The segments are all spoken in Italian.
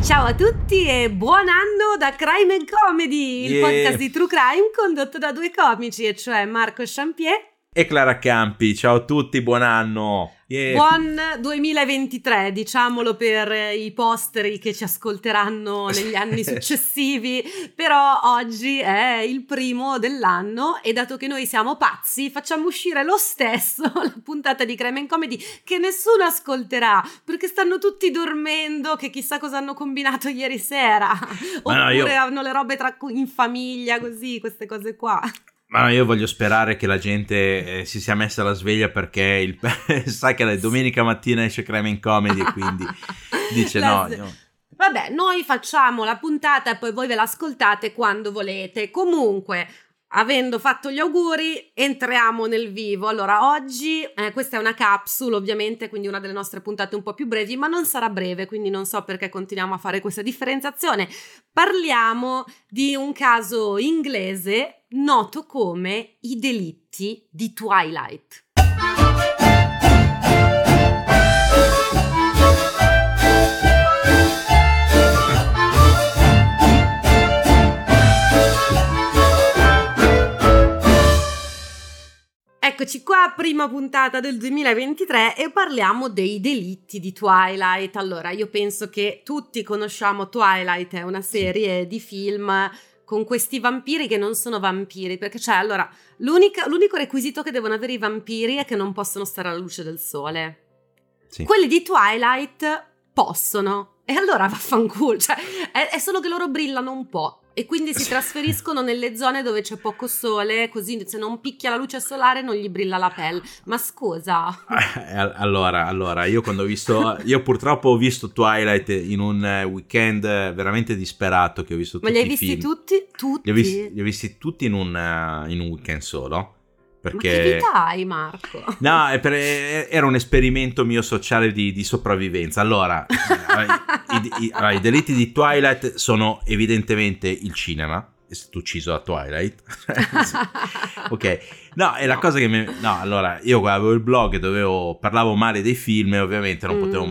Ciao a tutti e buon anno da Crime and Comedy, il podcast di True Crime condotto da due comici, e cioè Marco Champier e Clara Campi. Ciao a tutti, buon anno! Buon 2023, diciamolo per i posteri che ci ascolteranno negli anni successivi, però oggi è il primo dell'anno e dato che noi siamo pazzi facciamo uscire lo stesso la puntata di Crime and Comedy che nessuno ascolterà perché stanno tutti dormendo, che chissà cosa hanno combinato ieri sera, oppure hanno le robe in famiglia, così, queste cose qua. Ma io voglio sperare che la gente si sia messa alla sveglia perché sai che la domenica mattina esce Crime and Comedy e quindi dice no. Vabbè, noi facciamo la puntata e poi voi ve l'ascoltate quando volete. Comunque, avendo fatto gli auguri, entriamo nel vivo. Allora, oggi questa è una capsule, ovviamente, quindi una delle nostre puntate un po' più brevi, ma non sarà breve, quindi non so perché continuiamo a fare questa differenziazione. Parliamo di un caso inglese noto come i delitti di Twilight. Eccoci qua, prima puntata del 2023 e parliamo dei delitti di Twilight. Allora, io penso che tutti conosciamo Twilight, è una serie di film con questi vampiri che non sono vampiri, perché allora, l'unico requisito che devono avere i vampiri è che non possono stare alla luce del sole. Sì. Quelli di Twilight possono, e allora vaffanculo, è solo che loro brillano un po'. E quindi si trasferiscono nelle zone dove c'è poco sole, così se non picchia la luce solare non gli brilla la pelle. Ma scusa. Allora, io quando io purtroppo ho visto Twilight in un weekend veramente disperato, che ho visto tutti i film. Ma li hai visti tutti? Tutti? Li ho visti tutti in un weekend solo. Perché... Ma che vita hai, Marco? No, era un esperimento mio sociale di sopravvivenza. Allora, i delitti di Twilight sono evidentemente il cinema. È stato ucciso da Twilight. Ok. No, è la cosa che no, allora, io avevo il blog dove parlavo male dei film e ovviamente non potevo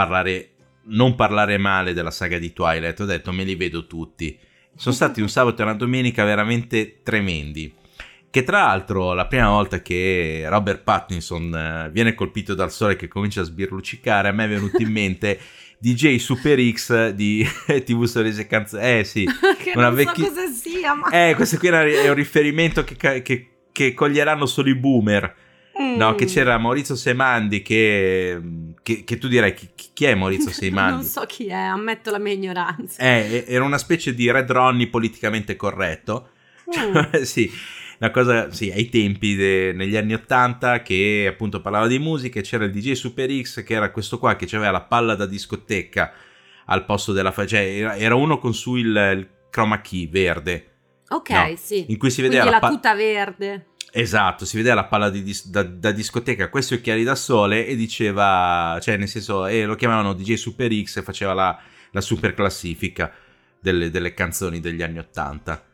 non parlare male della saga di Twilight. Ho detto, me li vedo tutti. Sono stati un sabato e una domenica veramente tremendi. Che tra l'altro la prima volta che Robert Pattinson viene colpito dal sole che comincia a sbirluccicare, a me è venuto in mente DJ Super X di TV Stories e Canzoni. Sì. Che non so cosa sia, ma... questo qui è un riferimento che coglieranno solo i boomer. No, che c'era Maurizio Seimandi che tu direi chi è Maurizio Seimandi? Non so chi è, ammetto la mia ignoranza. Era una specie di Red Ronnie politicamente corretto. Sì. Una cosa, sì, ai tempi negli anni 80 che appunto parlava di musica, e c'era il DJ Super X che era questo qua che aveva la palla da discoteca al posto della era uno con su il chroma key verde. Ok, no? sì. In cui si vedeva la tuta verde. Esatto, si vedeva la palla da discoteca, questi occhiali da sole, e diceva, nel senso, lo chiamavano DJ Super X e faceva la super classifica delle canzoni degli anni 80.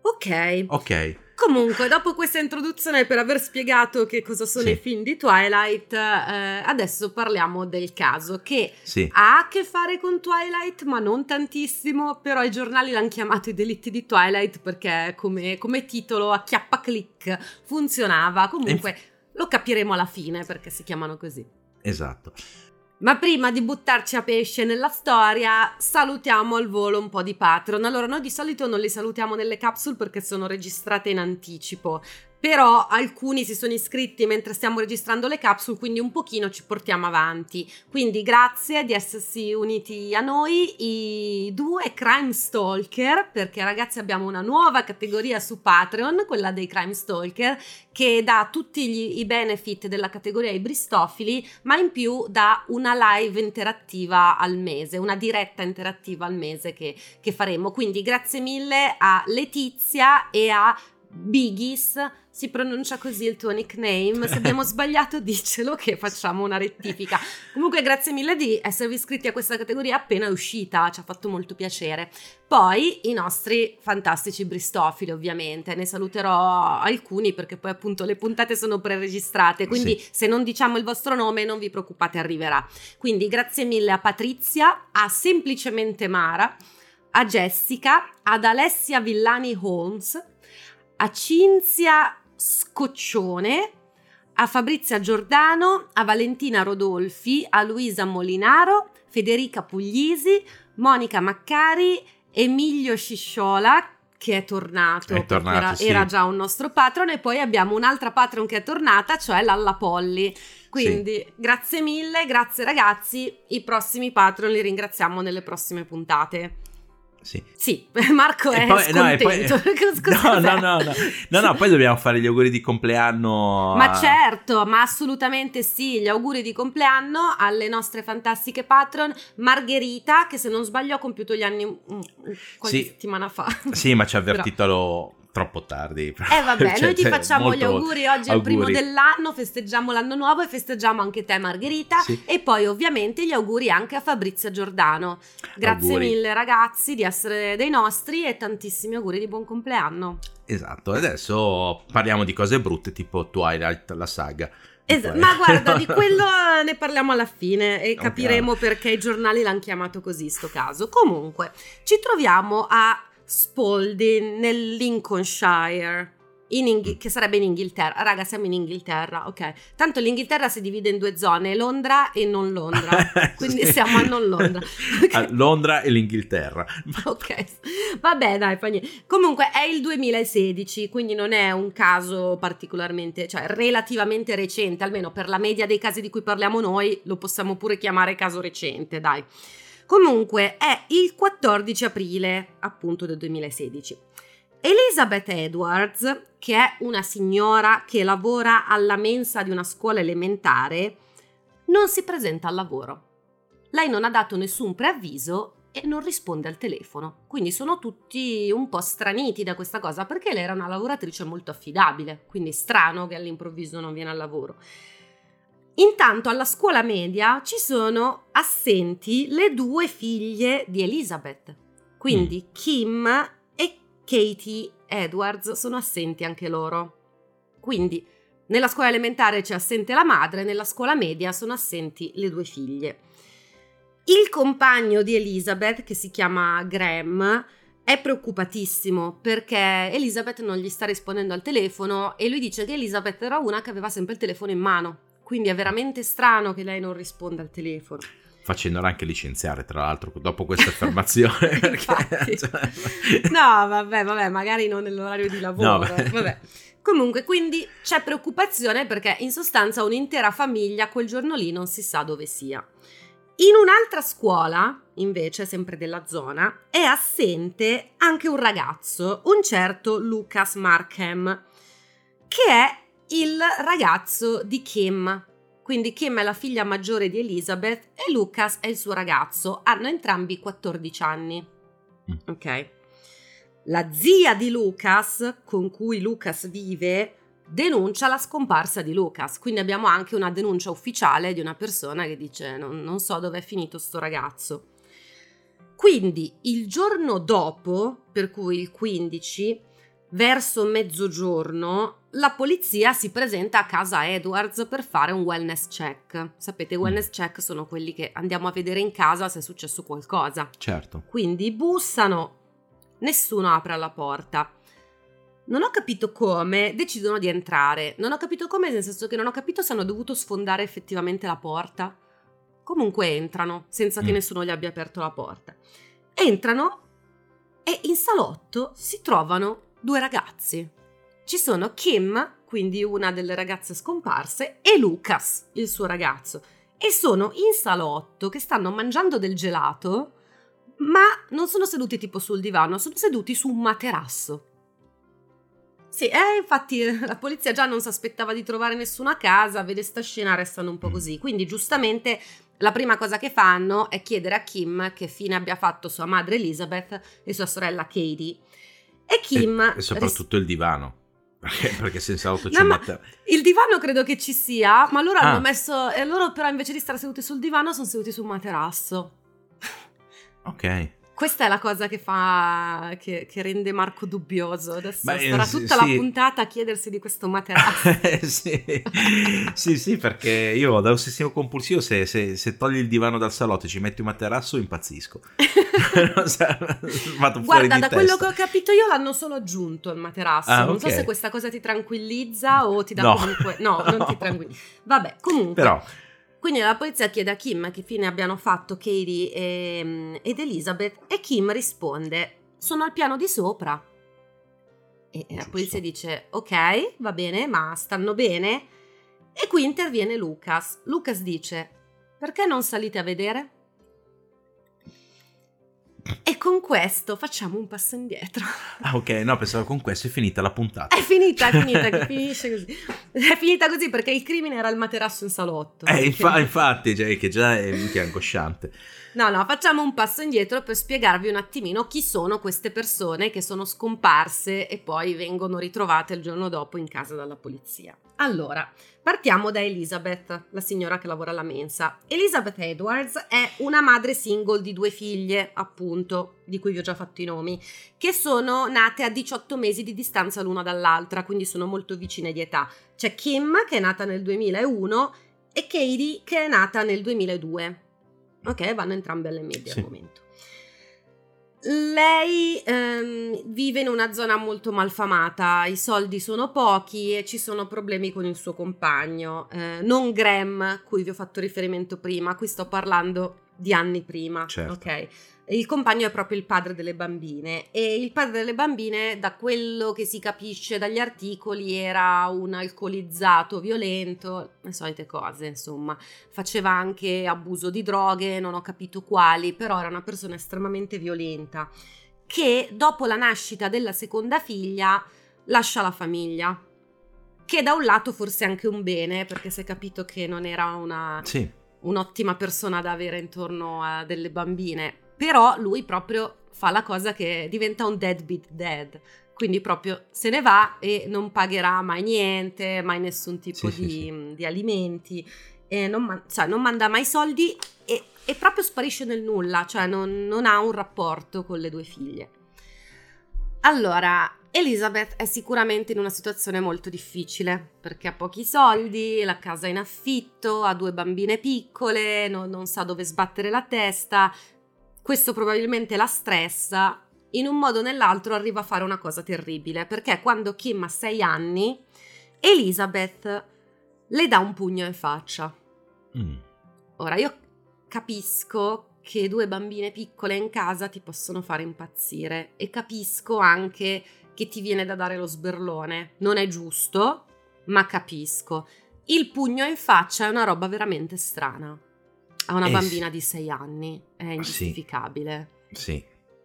Ok. Comunque, dopo questa introduzione per aver spiegato che cosa sono i film di Twilight, adesso parliamo del caso che ha a che fare con Twilight, ma non tantissimo, però i giornali l'hanno chiamato i delitti di Twilight perché come titolo a chiappa-click funzionava. Comunque lo capiremo alla fine perché si chiamano così. Esatto. Ma prima di buttarci a pesce nella storia, salutiamo al volo un po' di Patreon. Allora, noi di solito non li salutiamo nelle capsule perché sono registrate in anticipo, però alcuni si sono iscritti mentre stiamo registrando le capsule, quindi un pochino ci portiamo avanti. Quindi grazie di essersi uniti a noi, i due Crime Stalker, perché ragazzi abbiamo una nuova categoria su Patreon, quella dei Crime Stalker, che dà tutti i benefit della categoria ai bristofili, ma in più dà una live interattiva al mese, una diretta interattiva al mese che faremo. Quindi grazie mille a Letizia e a Biggis, si pronuncia così il tuo nickname, se abbiamo sbagliato dicelo che facciamo una rettifica. Comunque grazie mille di esservi iscritti a questa categoria appena uscita, ci ha fatto molto piacere. Poi i nostri fantastici bristofili, ovviamente, ne saluterò alcuni perché poi appunto le puntate sono preregistrate, quindi se non diciamo il vostro nome non vi preoccupate, arriverà. Quindi grazie mille a Patrizia, a Semplicemente Mara, a Jessica, ad Alessia Villani Holmes, a Cinzia Scoccione, a Fabrizia Giordano, a Valentina Rodolfi, a Luisa Molinaro, Federica Puglisi, Monica Maccari, Emilio Scisciola, che è tornato era già un nostro patron, e poi abbiamo un'altra patron che è tornata, cioè Lalla Polli. Quindi grazie mille, grazie ragazzi, i prossimi patron li ringraziamo nelle prossime puntate. Sì, Marco è scontento. No, poi dobbiamo fare gli auguri di compleanno. Ma certo, ma assolutamente sì, gli auguri di compleanno alle nostre fantastiche patron. Margherita, che se non sbaglio ha compiuto gli anni qualche settimana fa. Sì, ma ci ha avvertito troppo tardi. Vabbè, noi ti facciamo gli auguri, oggi è il primo dell'anno, festeggiamo l'anno nuovo e festeggiamo anche te Margherita, e poi ovviamente gli auguri anche a Fabrizia Giordano. Grazie mille ragazzi di essere dei nostri e tantissimi auguri di buon compleanno. Esatto, adesso parliamo di cose brutte tipo Twilight, la saga. Ma guarda, di quello ne parliamo alla fine e capiremo perché i giornali l'hanno chiamato così sto caso. Comunque, ci troviamo a Spalding nel Lincolnshire, che sarebbe in Inghilterra. Raga, siamo in Inghilterra, ok. Tanto l'Inghilterra si divide in due zone, Londra e non Londra, quindi siamo a non Londra. Okay. Londra e l'Inghilterra. Ok, vabbè dai, fa niente. Comunque è il 2016, quindi non è un caso particolarmente, cioè relativamente recente, almeno per la media dei casi di cui parliamo noi, lo possiamo pure chiamare caso recente, dai. Comunque è il 14 aprile appunto del 2016. Elizabeth Edwards, che è una signora che lavora alla mensa di una scuola elementare, non si presenta al lavoro. Lei non ha dato nessun preavviso e non risponde al telefono. Quindi sono tutti un po' straniti da questa cosa, perché lei era una lavoratrice molto affidabile, quindi strano che all'improvviso non viene al lavoro. Intanto alla scuola media ci sono assenti le due figlie di Elizabeth, quindi Kim e Katie Edwards sono assenti anche loro. Quindi nella scuola elementare c'è assente la madre, nella scuola media sono assenti le due figlie. Il compagno di Elizabeth, che si chiama Graham, è preoccupatissimo perché Elizabeth non gli sta rispondendo al telefono e lui dice che Elizabeth era una che aveva sempre il telefono in mano. Quindi è veramente strano che lei non risponda al telefono. Facendola anche licenziare, tra l'altro, dopo questa affermazione. Perché, no, vabbè, magari non nell'orario di lavoro. No, vabbè. Comunque, quindi c'è preoccupazione perché in sostanza un'intera famiglia quel giorno lì non si sa dove sia. In un'altra scuola, invece, sempre della zona, è assente anche un ragazzo, un certo Lucas Markham, che è il ragazzo di Kim. Quindi Kim è la figlia maggiore di Elizabeth e Lucas è il suo ragazzo. Hanno entrambi 14 anni. Ok. La zia di Lucas, con cui Lucas vive, denuncia la scomparsa di Lucas. Quindi abbiamo anche una denuncia ufficiale di una persona che dice non so dove è finito sto ragazzo. Quindi il giorno dopo, per cui il 15, verso mezzogiorno, la polizia si presenta a casa Edwards per fare un wellness check. Sapete, wellness check sono quelli che andiamo a vedere in casa se è successo qualcosa. Certo. Quindi bussano, nessuno apre la porta. Non ho capito come, decidono di entrare. Non ho capito come, nel senso che non ho capito se hanno dovuto sfondare effettivamente la porta. Comunque entrano, senza che nessuno gli abbia aperto la porta. Entrano e in salotto si trovano due ragazzi. Ci sono Kim, quindi una delle ragazze scomparse, e Lucas, il suo ragazzo. E sono in salotto che stanno mangiando del gelato, ma non sono seduti tipo sul divano, sono seduti su un materasso. Sì, infatti la polizia già non si aspettava di trovare nessuno a casa, vede sta scena, restano un po' così. Quindi giustamente la prima cosa che fanno è chiedere a Kim che fine abbia fatto sua madre Elizabeth e sua sorella Katie. E Kim... E soprattutto il divano. Perché senza auto c'è No, un ma materasso. il divano credo che ci sia, ma loro hanno Ah. messo... E loro però invece di stare seduti sul divano sono seduti sul materasso. Ok. Questa è la cosa che fa... che rende Marco dubbioso. Adesso Beh, starà sì, tutta la sì. puntata a chiedersi di questo materasso. sì, perché io da ossessivo compulsivo se togli il divano dal salotto e ci metti un materasso impazzisco. Non so, vado fuori Guarda, di da quello che testa. ho capito io l'hanno solo aggiunto il materasso. Ah, Non ok. so se questa cosa ti tranquillizza o ti dà No. comunque... No, non ti tranquillizza. Vabbè, comunque... Però Quindi la polizia chiede a Kim che fine abbiano fatto Katie ed Elizabeth e Kim risponde: sono al piano di sopra. E la Giusto. polizia dice: ok, va bene, ma stanno bene? E qui interviene Lucas. Lucas dice: perché non salite a vedere? E con questo facciamo un passo indietro. Ah, ok, no, pensavo con questo è finita la puntata. È finita, che finisce così. È finita così perché il crimine era il materasso in salotto. Infatti, cioè, che già è minchia angosciante. No, facciamo un passo indietro per spiegarvi un attimino chi sono queste persone che sono scomparse e poi vengono ritrovate il giorno dopo in casa dalla polizia. Allora, partiamo da Elizabeth, la signora che lavora alla mensa. Elizabeth Edwards è una madre single di 2 figlie, appunto, di cui vi ho già fatto i nomi, che sono nate a 18 mesi di distanza l'una dall'altra, quindi sono molto vicine di età. C'è Kim, che è nata nel 2001, e Katie, che è nata nel 2002. Ok, vanno entrambe alle medie al momento. Lei vive in una zona molto malfamata, i soldi sono pochi e ci sono problemi con il suo compagno, non Graham, cui vi ho fatto riferimento prima, qui sto parlando di anni prima. Certo. Ok. Il compagno è proprio il padre delle bambine e il padre delle bambine, da quello che si capisce dagli articoli, era un alcolizzato violento, le solite cose, insomma. Faceva anche abuso di droghe, non ho capito quali, però era una persona estremamente violenta che dopo la nascita della seconda figlia lascia la famiglia, che da un lato forse è anche un bene, perché si è capito che non era un'ottima persona da avere intorno a delle bambine. Però lui proprio fa la cosa che diventa un deadbeat dad, quindi proprio se ne va e non pagherà mai niente, mai nessun tipo di alimenti, e non manda mai soldi e proprio sparisce nel nulla, cioè non ha un rapporto con le 2 figlie. Allora, Elizabeth è sicuramente in una situazione molto difficile perché ha pochi soldi, la casa è in affitto, ha 2 bambine piccole, non sa dove sbattere la testa. Questo probabilmente la stressa, in un modo o nell'altro arriva a fare una cosa terribile, perché quando Kim ha 6 anni, Elizabeth le dà un pugno in faccia. Ora, io capisco che 2 bambine piccole in casa ti possono fare impazzire e capisco anche che ti viene da dare lo sberlone. Non è giusto, ma capisco. Il pugno in faccia è una roba veramente strana. A una bambina di 6 anni è ingiustificabile. Sì.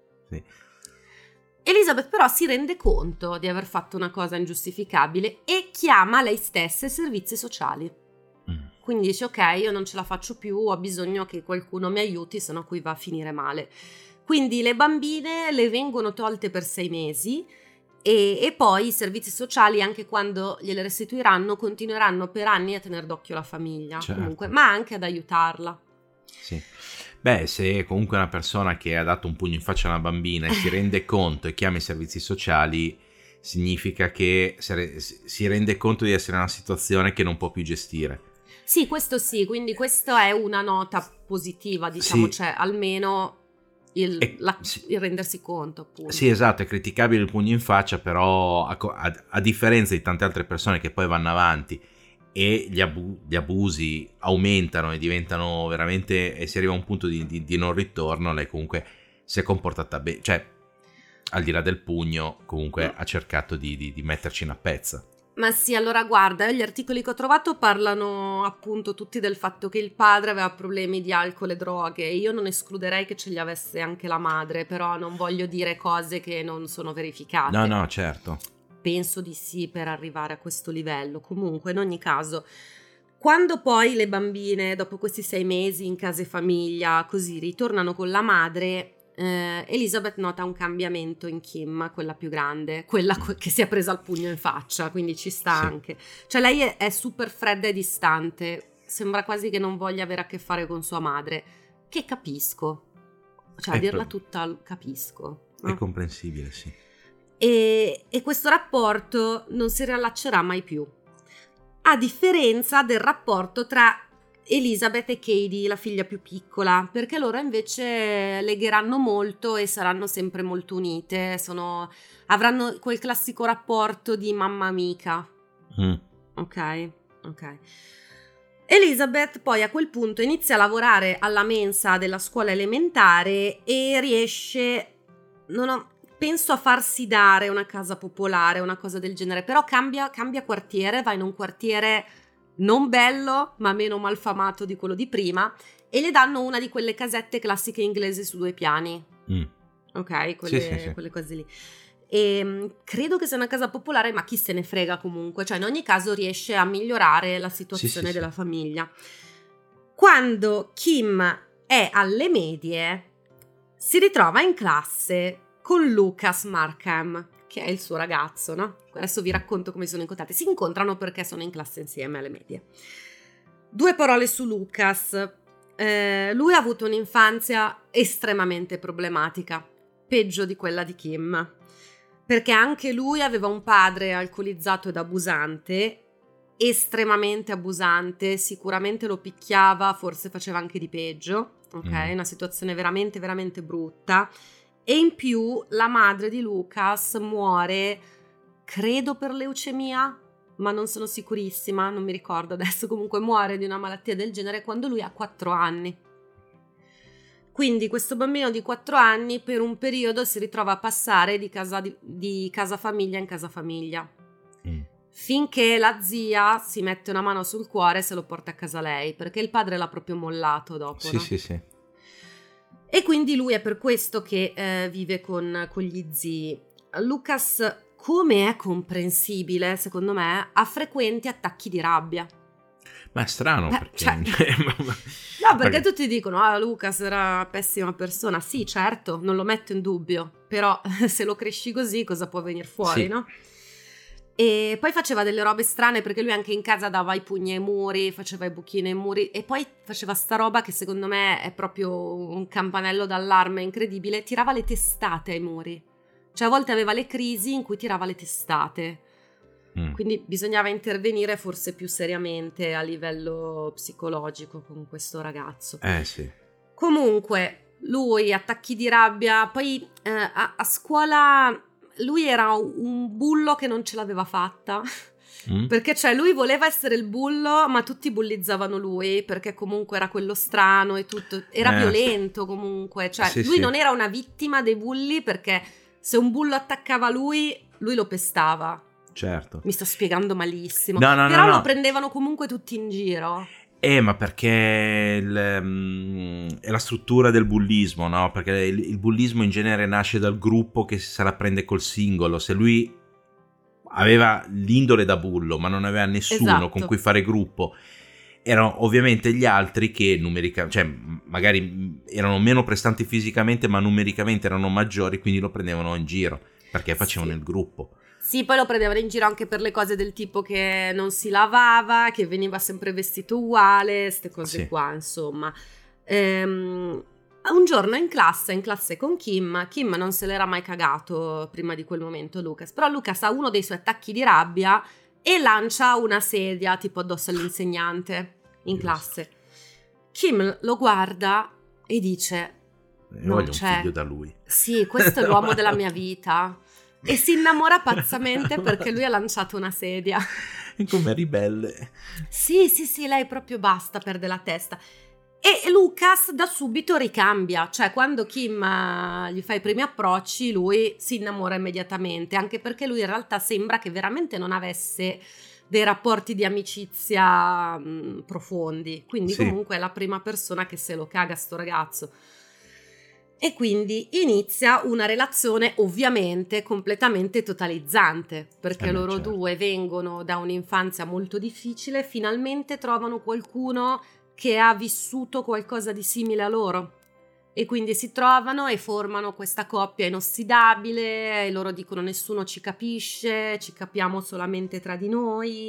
Elizabeth però si rende conto di aver fatto una cosa ingiustificabile e chiama lei stessa i servizi sociali. Quindi dice: ok, io non ce la faccio più, ho bisogno che qualcuno mi aiuti, sennò qui va a finire male. Quindi le bambine le vengono tolte per 6 mesi e poi i servizi sociali, anche quando gliele restituiranno, continueranno per anni a tenere d'occhio la famiglia, certo. Comunque, ma anche ad aiutarla. Sì. Beh, se comunque una persona che ha dato un pugno in faccia a una bambina e si rende conto e chiama i servizi sociali, significa che si rende conto di essere in una situazione che non può più gestire. Sì, questo sì, quindi questa è una nota positiva, diciamo, cioè almeno il rendersi conto, appunto. Sì, esatto, è criticabile il pugno in faccia, però a differenza di tante altre persone che poi vanno avanti e gli abusi aumentano e diventano veramente, e si arriva a un punto di non ritorno, lei comunque si è comportata bene, cioè al di là del pugno comunque ha cercato di metterci una pezza. Ma sì, allora guarda, gli articoli che ho trovato parlano appunto tutti del fatto che il padre aveva problemi di alcol e droghe. Io non escluderei che ce li avesse anche la madre, però non voglio dire cose che non sono verificate. No, certo. Penso di sì, per arrivare a questo livello. Comunque, in ogni caso, quando poi le bambine, dopo questi 6 mesi in casa e famiglia, così ritornano con la madre, Elizabeth nota un cambiamento in Kim, quella più grande, quella che si è presa il pugno in faccia, quindi ci sta anche. Cioè lei è super fredda e distante, sembra quasi che non voglia avere a che fare con sua madre, che capisco, cioè a dirla tutta capisco. No? È comprensibile, sì. E questo rapporto non si riallaccerà mai più, a differenza del rapporto tra Elizabeth e Katie, la figlia più piccola, perché loro invece legheranno molto e saranno sempre molto unite, avranno quel classico rapporto di mamma amica. Ok. Elizabeth poi a quel punto inizia a lavorare alla mensa della scuola elementare e riesce, penso, a farsi dare una casa popolare, una cosa del genere, però cambia quartiere, va in un quartiere non bello ma meno malfamato di quello di prima, e le danno una di quelle casette classiche inglesi su 2 piani. Ok, quelle cose lì. E credo che sia una casa popolare, ma chi se ne frega comunque, cioè in ogni caso riesce a migliorare la situazione della famiglia. Quando Kim è alle medie si ritrova in classe con Lucas Markham, che è il suo ragazzo, no? Adesso vi racconto come sono incontrati. Si incontrano perché sono in classe insieme alle medie. 2 parole su Lucas. Lui ha avuto un'infanzia estremamente problematica, peggio di quella di Kim, perché anche lui aveva un padre alcolizzato ed abusante, estremamente abusante, sicuramente lo picchiava, forse faceva anche di peggio, ok? Una situazione veramente, veramente brutta. E in più la madre di Lucas muore, credo per leucemia, ma non sono sicurissima, non mi ricordo adesso, comunque muore di una malattia del genere quando lui ha 4 anni. Quindi questo bambino di 4 anni per un periodo si ritrova a passare di casa famiglia in casa famiglia, finché la zia si mette una mano sul cuore e se lo porta a casa lei, perché il padre l'ha proprio mollato dopo. Sì. E quindi lui è per questo che vive con gli zii. Lucas, come è comprensibile, secondo me, ha frequenti attacchi di rabbia. Ma è strano perché... No, perché tutti dicono, Lucas era una pessima persona. Sì, certo, non lo metto in dubbio, però se lo cresci così cosa può venire fuori, no? E poi faceva delle robe strane, perché lui anche in casa dava i pugni ai muri, faceva i buchini ai muri, e poi faceva sta roba che secondo me è proprio un campanello d'allarme incredibile, tirava le testate ai muri. Cioè a volte aveva le crisi in cui tirava le testate. Quindi bisognava intervenire forse più seriamente a livello psicologico con questo ragazzo. Sì. Comunque, lui attacchi di rabbia, poi a scuola lui era un bullo che non ce l'aveva fatta. Perché cioè lui voleva essere il bullo, ma tutti bullizzavano lui perché comunque era quello strano e tutto, era violento comunque, cioè lui non era una vittima dei bulli, perché se un bullo attaccava lui lo pestava. Certo. Mi sto spiegando malissimo. No, però lo prendevano comunque tutti in giro. Ma perché è la struttura del bullismo, no? Perché il bullismo in genere nasce dal gruppo che se la prende col singolo. Se lui aveva l'indole da bullo, ma non aveva nessuno con cui fare gruppo, erano ovviamente gli altri che cioè magari erano meno prestanti fisicamente, ma numericamente erano maggiori, quindi lo prendevano in giro perché facevano il gruppo. Sì, poi lo prendevano in giro anche per le cose del tipo che non si lavava, che veniva sempre vestito uguale, queste cose qua, insomma. Un giorno in classe con Kim non se l'era mai cagato prima di quel momento Lucas, però Lucas ha uno dei suoi attacchi di rabbia e lancia una sedia tipo addosso all'insegnante in classe. Kim lo guarda e dice: voglio un figlio da lui. Sì, questo è l'uomo della mia vita. E si innamora pazzamente perché lui ha lanciato una sedia. E come ribelle. Sì, lei proprio basta, perde la testa. E Lucas da subito ricambia, cioè quando Kim gli fa i primi approcci lui si innamora immediatamente, anche perché lui in realtà sembra che veramente non avesse dei rapporti di amicizia profondi, quindi comunque è la prima persona che se lo caga sto ragazzo. E quindi inizia una relazione ovviamente completamente totalizzante, perché loro due vengono da un'infanzia molto difficile, finalmente trovano qualcuno che ha vissuto qualcosa di simile a loro, E quindi si trovano e formano questa coppia inossidabile e loro dicono nessuno ci capisce, ci capiamo solamente tra di noi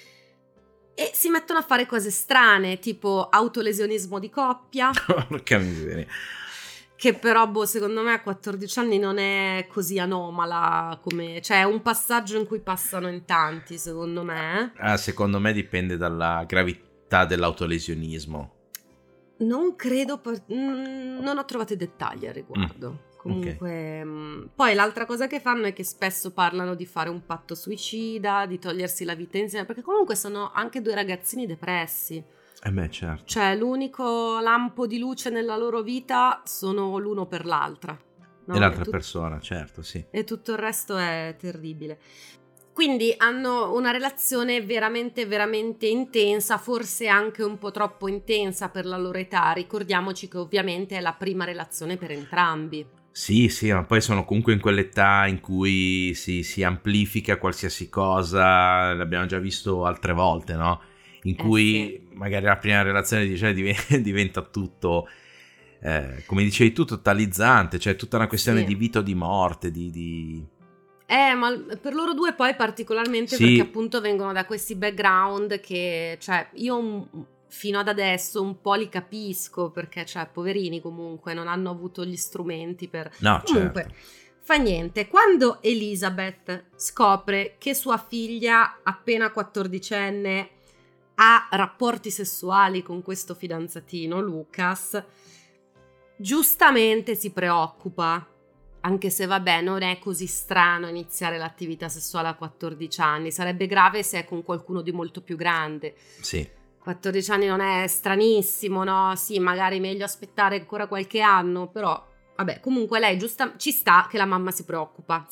e si mettono a fare cose strane tipo autolesionismo di coppia. Porca miseria. Che però, secondo me a 14 anni non è così anomala come... Cioè è un passaggio in cui passano in tanti, secondo me. Secondo me dipende dalla gravità dell'autolesionismo. Non credo, non ho trovato i dettagli al riguardo. Comunque, poi l'altra cosa che fanno è che spesso parlano di fare un patto suicida, di togliersi la vita insieme, perché comunque sono anche due ragazzini depressi. Certo. Cioè l'unico lampo di luce nella loro vita sono l'uno per l'altra. No? E l'altra persona, certo, sì. E tutto il resto è terribile. Quindi hanno una relazione veramente, veramente intensa, forse anche un po' troppo intensa per la loro età. Ricordiamoci che ovviamente è la prima relazione per entrambi. Sì, ma poi sono comunque in quell'età in cui si amplifica qualsiasi cosa, l'abbiamo già visto altre volte, no? In cui magari la prima relazione diventa tutto, come dicevi tu, totalizzante, cioè tutta una questione di vita o di morte, ma per loro due poi particolarmente perché appunto vengono da questi background che, cioè, io fino ad adesso un po' li capisco perché, cioè, poverini comunque non hanno avuto gli strumenti per... No, comunque, certo. Fa niente. Quando Elizabeth scopre che sua figlia, appena 14enne, ha rapporti sessuali con questo fidanzatino, Lucas, giustamente si preoccupa. Anche se vabbè, non è così strano iniziare l'attività sessuale a 14 anni, sarebbe grave se è con qualcuno di molto più grande. Sì. 14 anni non è stranissimo, no? Sì, magari meglio aspettare ancora qualche anno, però vabbè, comunque lei ci sta che la mamma si preoccupa,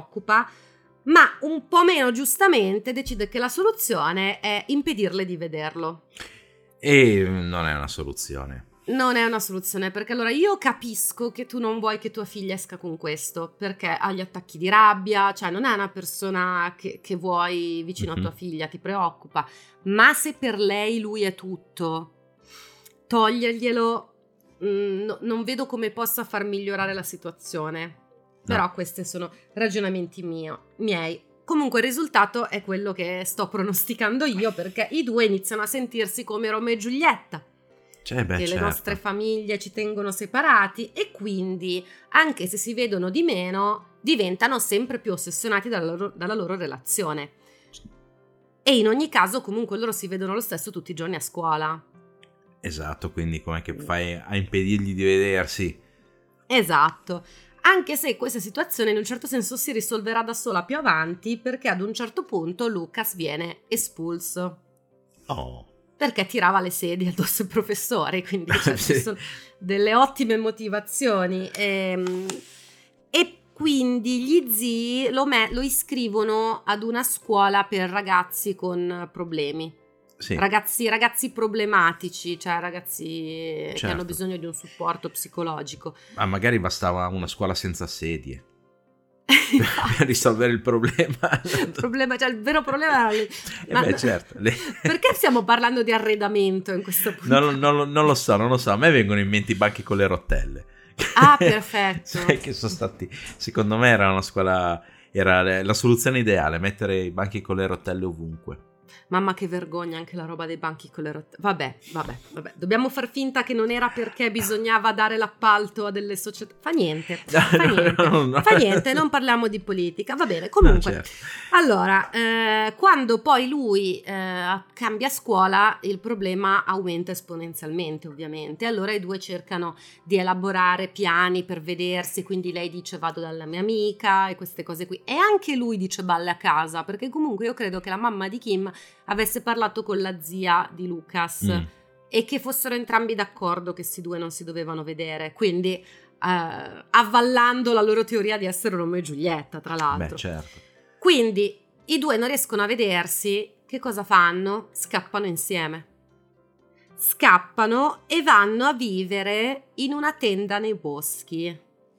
ma un po' meno giustamente decide che la soluzione è impedirle di vederlo. E non è una soluzione. Non è una soluzione, perché allora io capisco che tu non vuoi che tua figlia esca con questo, perché ha gli attacchi di rabbia, cioè non è una persona che vuoi vicino a tua figlia, ti preoccupa, ma se per lei lui è tutto, toglierglielo, non vedo come possa far migliorare la situazione, però questi sono ragionamenti miei. Comunque il risultato è quello che sto pronosticando io, perché i due iniziano a sentirsi come Romeo e Giulietta. Che le nostre famiglie ci tengono separati e quindi, anche se si vedono di meno, diventano sempre più ossessionati dalla loro relazione. E in ogni caso comunque loro si vedono lo stesso tutti i giorni a scuola. Esatto, quindi com'è che fai a impedirgli di vedersi? Esatto, anche se questa situazione in un certo senso si risolverà da sola più avanti, perché ad un certo punto Lucas viene espulso. Perché tirava le sedie addosso al professore, quindi ci sono delle ottime motivazioni. E quindi gli zii lo iscrivono ad una scuola per ragazzi con problemi. Sì. Ragazzi problematici, cioè ragazzi che hanno bisogno di un supporto psicologico. Ma magari bastava una scuola senza sedie. Per risolvere il problema. Il vero problema era certo. Perché stiamo parlando di arredamento in questo punto? Non lo so. A me vengono in mente i banchi con le rotelle. Ah, perfetto. Sai che sono stati, secondo me era una scuola, era la soluzione ideale, mettere i banchi con le rotelle ovunque. Mamma, che vergogna anche la roba dei banchi con le rotelle. Vabbè. Dobbiamo far finta che non era perché bisognava dare l'appalto a delle società. Fa niente. Fa niente, non parliamo di politica. Va bene, comunque. Certo. Allora, quando poi lui cambia scuola, il problema aumenta esponenzialmente, ovviamente. Allora i due cercano di elaborare piani per vedersi, quindi lei dice vado dalla mia amica e queste cose qui. E anche lui dice balle a casa, perché comunque io credo che la mamma di Kim avesse parlato con la zia di Lucas e che fossero entrambi d'accordo che questi due non si dovevano vedere, quindi avvallando la loro teoria di essere Romeo e Giulietta, tra l'altro. Certo. Quindi i due non riescono a vedersi, che cosa fanno? Scappano insieme. Scappano e vanno a vivere in una tenda nei boschi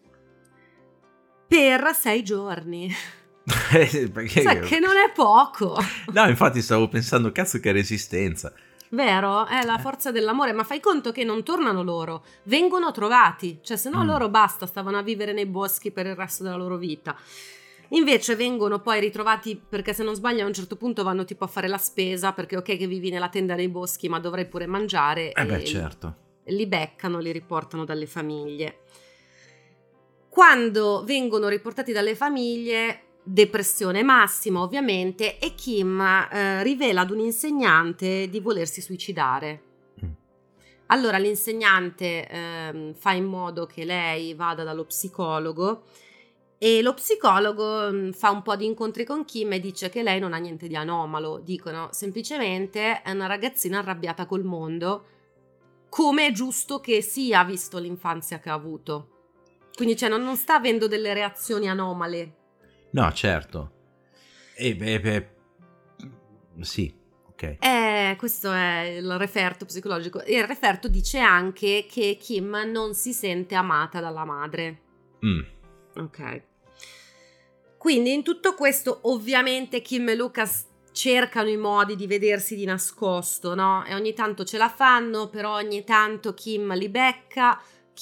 per 6 giorni. Perché? Cioè, che non è poco. No, infatti stavo pensando, cazzo, che resistenza. Vero? È la forza dell'amore, ma fai conto che non tornano loro, vengono trovati, cioè se no loro basta, stavano a vivere nei boschi per il resto della loro vita. Invece vengono poi ritrovati perché se non sbaglio a un certo punto vanno tipo a fare la spesa, perché ok che vivi nella tenda nei boschi ma dovrai pure mangiare, Certo. li beccano, li riportano dalle famiglie. Quando vengono riportati dalle famiglie, depressione massima ovviamente, e Kim rivela ad un insegnante di volersi suicidare. Allora l'insegnante fa in modo che lei vada dallo psicologo e lo psicologo fa un po' di incontri con Kim e dice che lei non ha niente di anomalo, dicono semplicemente è una ragazzina arrabbiata col mondo, come è giusto che sia visto l'infanzia che ha avuto. Quindi cioè, non sta avendo delle reazioni anomale. No, certo. Sì, ok. Questo è il referto psicologico. E il referto dice anche che Kim non si sente amata dalla madre. Ok. Quindi in tutto questo ovviamente Kim e Lucas cercano i modi di vedersi di nascosto, no? E ogni tanto ce la fanno, però ogni tanto Kim li becca.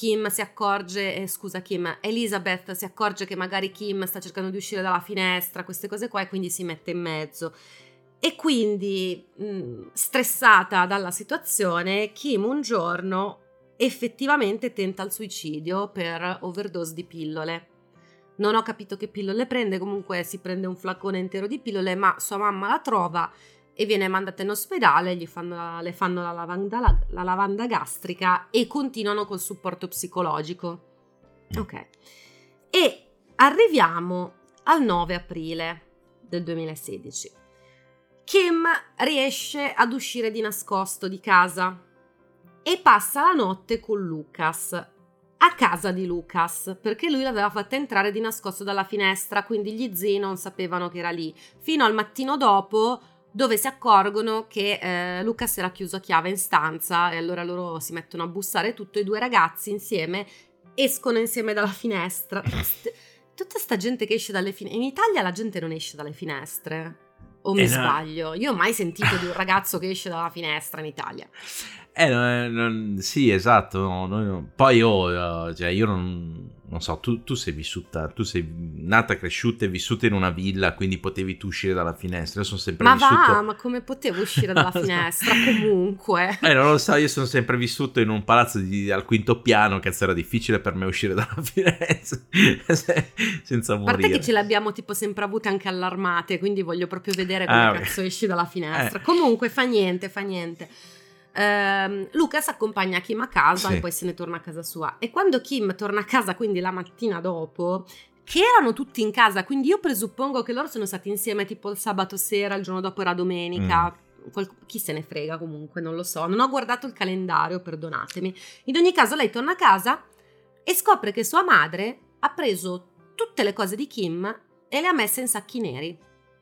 Elizabeth si accorge che magari Kim sta cercando di uscire dalla finestra, queste cose qua, e quindi si mette in mezzo. E quindi, stressata dalla situazione, Kim un giorno effettivamente tenta il suicidio per overdose di pillole. Non ho capito che pillole prende, comunque si prende un flacone intero di pillole, ma sua mamma la trova e viene mandata in ospedale, le fanno la lavanda gastrica e continuano col supporto psicologico. Ok. E arriviamo al 9 aprile del 2016. Kim riesce ad uscire di nascosto di casa e passa la notte con Lucas, a casa di Lucas, perché lui l'aveva fatta entrare di nascosto dalla finestra, quindi gli zii non sapevano che era lì, fino al mattino dopo, dove si accorgono che Lucas era chiuso a chiave in stanza, e allora loro si mettono a bussare tutto, i due ragazzi insieme escono insieme dalla finestra. Tutta sta gente che esce dalle finestre. In Italia la gente non esce dalle finestre, o mi sbaglio? Io ho mai sentito di un ragazzo che esce dalla finestra in Italia. Sì, esatto. Poi cioè io non so, tu sei vissuta, tu sei nata, cresciuta e vissuta in una villa, quindi potevi tu uscire dalla finestra. Io sono sempre vissuto. Ma come potevo uscire dalla finestra comunque? Non lo so, io sono sempre vissuto in un palazzo al quinto piano, cazzo era difficile per me uscire dalla finestra senza morire. A parte che ce l'abbiamo tipo sempre avute anche allarmate, quindi voglio proprio vedere come cazzo esci dalla finestra. Comunque fa niente. Lucas accompagna Kim a casa e poi se ne torna a casa sua, e quando Kim torna a casa, quindi la mattina dopo, che erano tutti in casa, quindi io presuppongo che loro sono stati insieme tipo il sabato sera, il giorno dopo era domenica, chi se ne frega, comunque non lo so, non ho guardato il calendario, perdonatemi. In ogni caso lei torna a casa e scopre che sua madre ha preso tutte le cose di Kim e le ha messe in sacchi neri,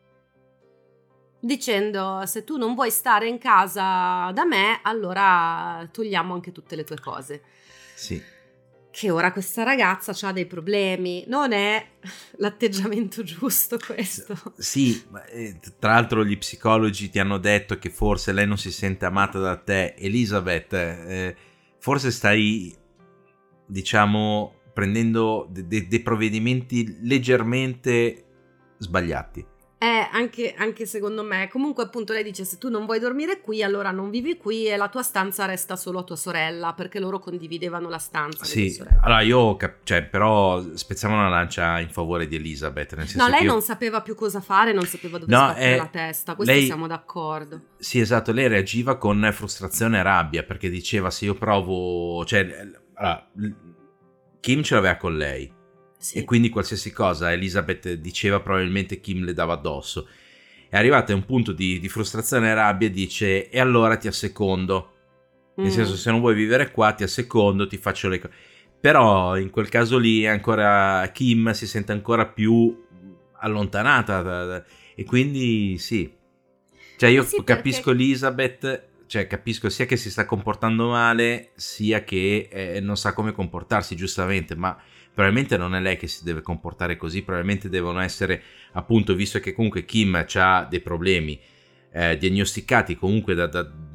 dicendo: se tu non vuoi stare in casa da me, allora togliamo anche tutte le tue cose. Sì. Che ora questa ragazza ha dei problemi, non è l'atteggiamento giusto questo. Sì, tra l'altro gli psicologi ti hanno detto che forse lei non si sente amata da te. Elizabeth, forse stai, diciamo, prendendo dei provvedimenti leggermente sbagliati. Anche secondo me. Comunque appunto lei dice: se tu non vuoi dormire qui, allora non vivi qui e la tua stanza resta solo a tua sorella, perché loro condividevano la stanza. Sì, allora io però spezziamo una lancia in favore di Elizabeth, nel senso lei non sapeva più cosa fare, non sapeva dove sbattere la testa, questo lei, siamo d'accordo. Sì, esatto, lei reagiva con frustrazione e rabbia, perché diceva: se io provo, allora, Kim ce l'aveva con lei. Sì. E quindi qualsiasi cosa Elizabeth diceva probabilmente Kim le dava addosso. È arrivata a un punto di frustrazione e rabbia e dice: e allora ti assecondo, nel senso, se non vuoi vivere qua ti assecondo, ti faccio le cose. Però in quel caso lì ancora Kim si sente ancora più allontanata e quindi sì, cioè io capisco perché... Elizabeth, cioè capisco sia che si sta comportando male sia che non sa come comportarsi, giustamente, ma probabilmente non è lei che si deve comportare così, probabilmente devono essere, appunto, visto che comunque Kim ha dei problemi diagnosticati comunque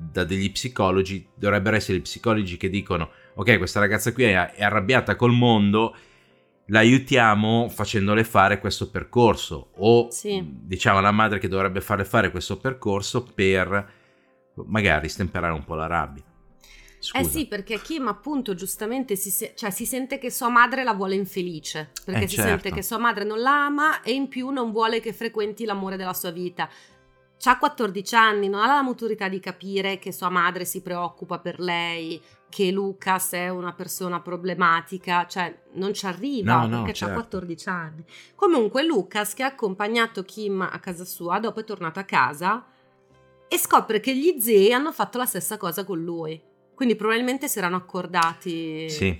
da degli psicologi, dovrebbero essere gli psicologi che dicono: ok, questa ragazza qui è arrabbiata col mondo, l'aiutiamo facendole fare questo percorso, o diciamo la madre che dovrebbe farle fare questo percorso per magari stemperare un po' la rabbia. Scusa. Sì, perché Kim appunto giustamente si sente che sua madre la vuole infelice, perché si sente che sua madre non la ama e in più non vuole che frequenti l'amore della sua vita. C'ha 14 anni, non ha la maturità di capire che sua madre si preoccupa per lei, che Lucas è una persona problematica, cioè non ci arriva perché c'ha 14 anni. Comunque Lucas, che ha accompagnato Kim a casa sua, dopo è tornato a casa e scopre che gli zii hanno fatto la stessa cosa con lui. Quindi probabilmente si erano accordati. Sì.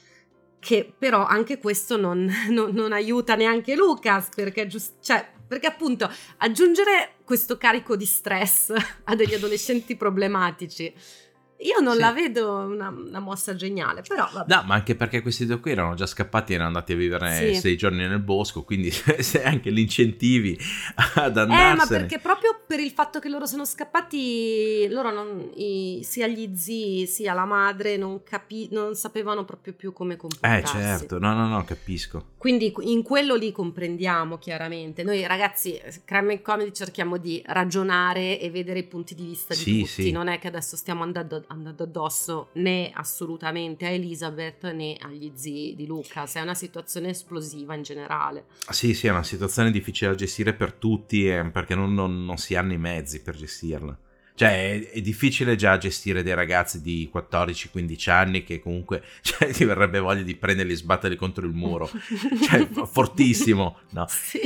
Che però anche questo non aiuta neanche Lucas, perché perché appunto aggiungere questo carico di stress a degli adolescenti problematici, io non la vedo una mossa geniale, però vabbè. No, ma anche perché questi due qui erano già scappati e erano andati a vivere 6 giorni nel bosco, quindi se anche gli incentivi ad andarsene. Ma perché proprio per il fatto che loro sono scappati, loro sia gli zii sia la madre non sapevano proprio più come comportarsi. Certo, no, capisco. Quindi in quello li comprendiamo chiaramente. Noi ragazzi, Crime Comedy, cerchiamo di ragionare e vedere i punti di vista di tutti. Sì. Non è che adesso stiamo andando addosso né assolutamente a Elizabeth né agli zii di Lucas. È una situazione esplosiva in generale. Sì, è una situazione difficile da gestire per tutti, perché non si hanno i mezzi per gestirla. Cioè è difficile già gestire dei ragazzi di 14-15 anni che comunque ti verrebbe voglia di prenderli e sbatterli contro il muro, cioè fortissimo, no? Sì.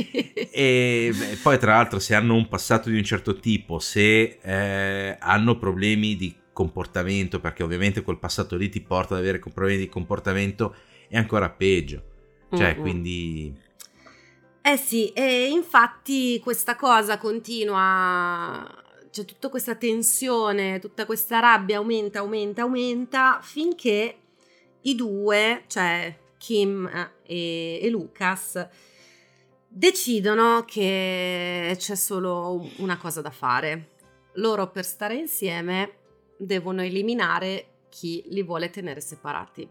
E poi tra l'altro se hanno un passato di un certo tipo, se hanno problemi di comportamento, perché ovviamente quel passato lì ti porta ad avere problemi di comportamento, è ancora peggio, cioè quindi... Sì, e infatti questa cosa continua... C'è tutta questa tensione, tutta questa rabbia aumenta finché i due, cioè Kim e Lucas, decidono che c'è solo una cosa da fare. Loro per stare insieme devono eliminare chi li vuole tenere separati.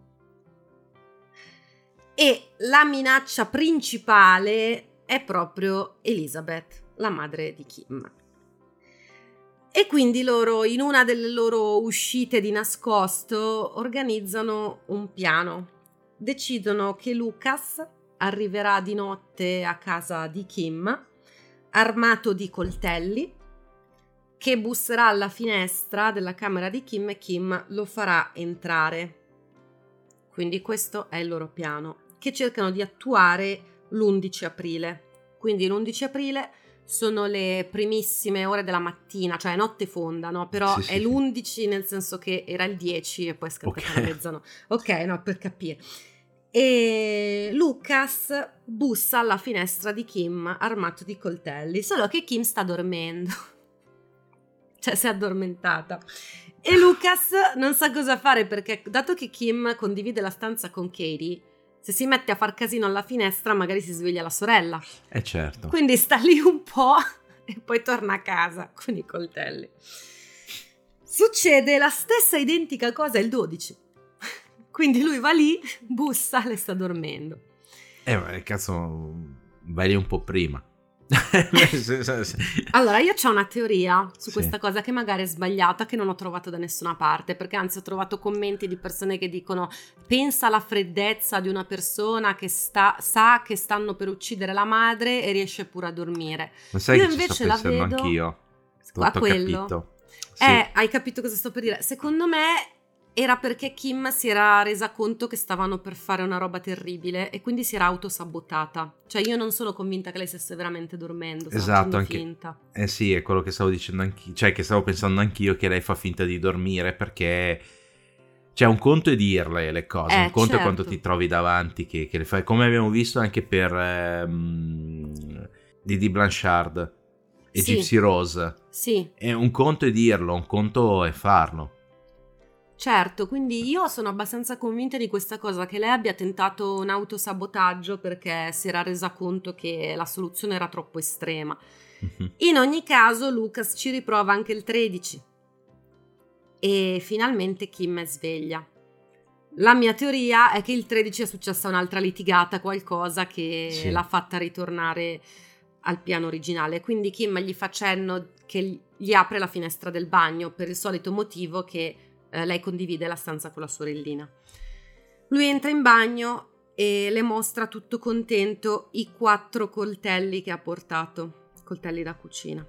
E la minaccia principale è proprio Elizabeth, la madre di Kim. E quindi loro, in una delle loro uscite di nascosto, organizzano un piano. Decidono che Lucas arriverà di notte a casa di Kim, armato di coltelli, che busserà alla finestra della camera di Kim e Kim lo farà entrare. Quindi questo è il loro piano, che cercano di attuare l'11 aprile. Quindi l'11 aprile... sono le primissime ore della mattina, cioè notte fonda, no? Però è l'11 nel senso che era il 10 e poi è scattata la mezzanotte. Ok, no, per capire. E Lucas bussa alla finestra di Kim armato di coltelli, solo che Kim sta dormendo. Cioè si è addormentata. E Lucas non sa cosa fare perché dato che Kim condivide la stanza con Katie, se si mette a far casino alla finestra magari si sveglia la sorella. Certo. Quindi sta lì un po' e poi torna a casa con i coltelli. Succede la stessa identica cosa il 12. Quindi lui va lì, bussa, le sta dormendo. Ma cazzo, vai lì un po' prima. Allora io c'ho una teoria su questa cosa che magari è sbagliata, che non ho trovato da nessuna parte, perché anzi ho trovato commenti di persone che dicono: pensa alla freddezza di una persona che sa che stanno per uccidere la madre e riesce pure a dormire. Ma sai io che invece ci sto la pensando vedo anch'io. a quello. Capito. Hai capito cosa sto per dire? Secondo me era perché Kim si era resa conto che stavano per fare una roba terribile e quindi si era autosabotata. Cioè io non sono convinta che lei stesse veramente dormendo, esatto, anche finta. Sì, è quello che stavo dicendo anch'io, cioè che stavo pensando anch'io, che lei fa finta di dormire perché cioè un conto è dirle le cose, un conto è quando ti trovi davanti che le fai, come abbiamo visto anche per Didi Blanchard e Gypsy Rose. Sì. E un conto è dirlo, un conto è farlo. Certo, quindi io sono abbastanza convinta di questa cosa, che lei abbia tentato un autosabotaggio perché si era resa conto che la soluzione era troppo estrema. In ogni caso Lucas ci riprova anche il 13 e finalmente Kim è sveglia. La mia teoria è che il 13 è successa un'altra litigata, qualcosa che l'ha fatta ritornare al piano originale, quindi Kim gli fa cenno che gli apre la finestra del bagno per il solito motivo che lei condivide la stanza con la sorellina. Lui entra in bagno e le mostra tutto contento i 4 coltelli che ha portato, coltelli da cucina.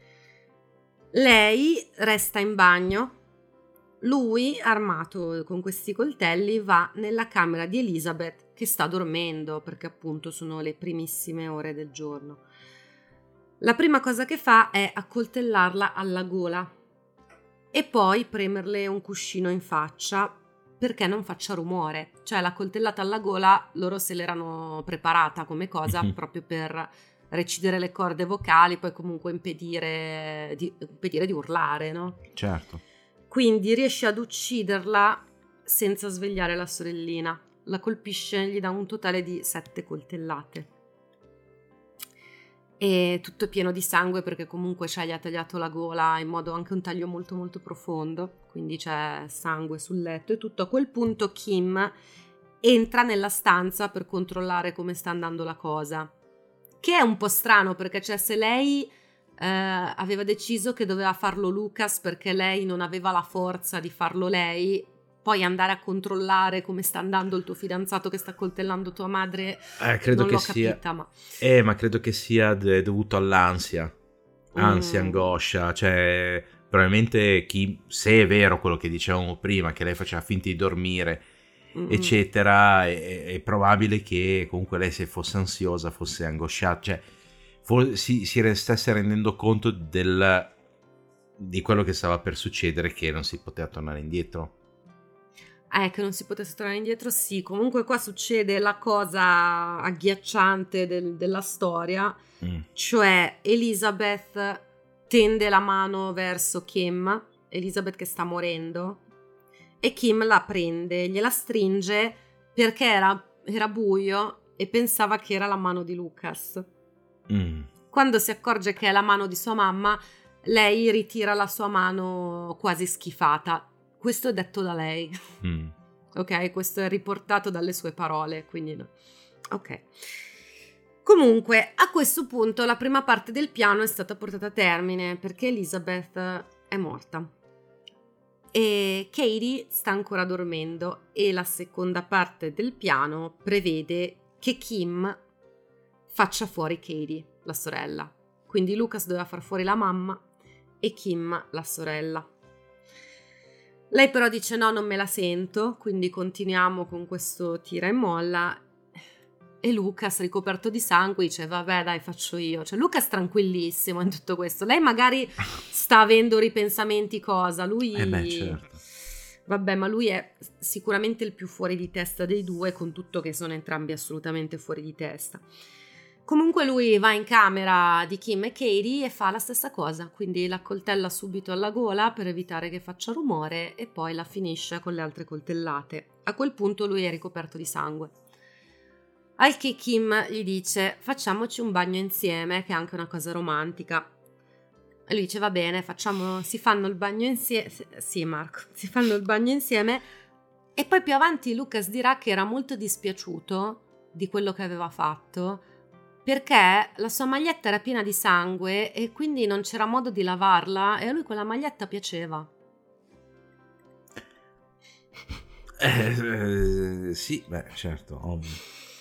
Lei resta in bagno. Lui, armato con questi coltelli, va nella camera di Elizabeth che sta dormendo perché appunto sono le primissime ore del giorno. La prima cosa che fa è accoltellarla alla gola e poi premerle un cuscino in faccia perché non faccia rumore. Cioè la coltellata alla gola loro se l'erano preparata come cosa proprio per recidere le corde vocali, poi comunque impedire di urlare, no? Certo. Quindi riesce ad ucciderla senza svegliare la sorellina. La colpisce, gli dà un totale di 7 coltellate. E tutto è pieno di sangue perché comunque gli ha tagliato la gola in modo anche un taglio molto molto profondo. Quindi c'è sangue sul letto e tutto. A quel punto Kim entra nella stanza per controllare come sta andando la cosa. Che è un po' strano perché se lei... aveva deciso che doveva farlo Lucas perché lei non aveva la forza di farlo lei, poi andare a controllare come sta andando il tuo fidanzato che sta coltellando tua madre, credo non che l'ho sia capita, ma credo che sia dovuto all'ansia, angoscia, cioè probabilmente se è vero quello che dicevamo prima, che lei faceva finta di dormire eccetera, è probabile che comunque lei, se fosse ansiosa, fosse angosciata, cioè si stesse rendendo conto di quello che stava per succedere, che non si poteva tornare indietro. Che non si potesse tornare indietro, sì. Comunque qua succede la cosa agghiacciante della storia, cioè Elizabeth tende la mano verso Kim, Elizabeth che sta morendo, e Kim la prende, gliela stringe perché era buio e pensava che era la mano di Lucas. Quando si accorge che è la mano di sua mamma, lei ritira la sua mano quasi schifata. Questo è detto da lei. Ok, questo è riportato dalle sue parole, quindi no. Ok. Comunque, a questo punto la prima parte del piano è stata portata a termine perché Elizabeth è morta e Katie sta ancora dormendo, e la seconda parte del piano prevede che Kim faccia fuori Katie, la sorella. Quindi Lucas doveva far fuori la mamma e Kim la sorella. Lei però dice no, non me la sento, quindi continuiamo con questo tira e molla, e Lucas, ricoperto di sangue, dice vabbè dai, faccio io. Cioè Lucas tranquillissimo in tutto questo, lei magari sta avendo ripensamenti cosa, lui certo. Vabbè, ma lui è sicuramente il più fuori di testa dei due, con tutto che sono entrambi assolutamente fuori di testa. Comunque lui va in camera di Kim e Katie e fa la stessa cosa, quindi la coltella subito alla gola per evitare che faccia rumore e poi la finisce con le altre coltellate. A quel punto lui è ricoperto di sangue. Al che Kim gli dice facciamoci un bagno insieme, che è anche una cosa romantica. E lui dice va bene, si fanno il bagno insieme. Sì, Marco, si fanno il bagno insieme. E poi più avanti Lucas dirà che era molto dispiaciuto di quello che aveva fatto, perché la sua maglietta era piena di sangue e quindi non c'era modo di lavarla, e a lui quella maglietta piaceva. Sì, beh, certo, ovvio.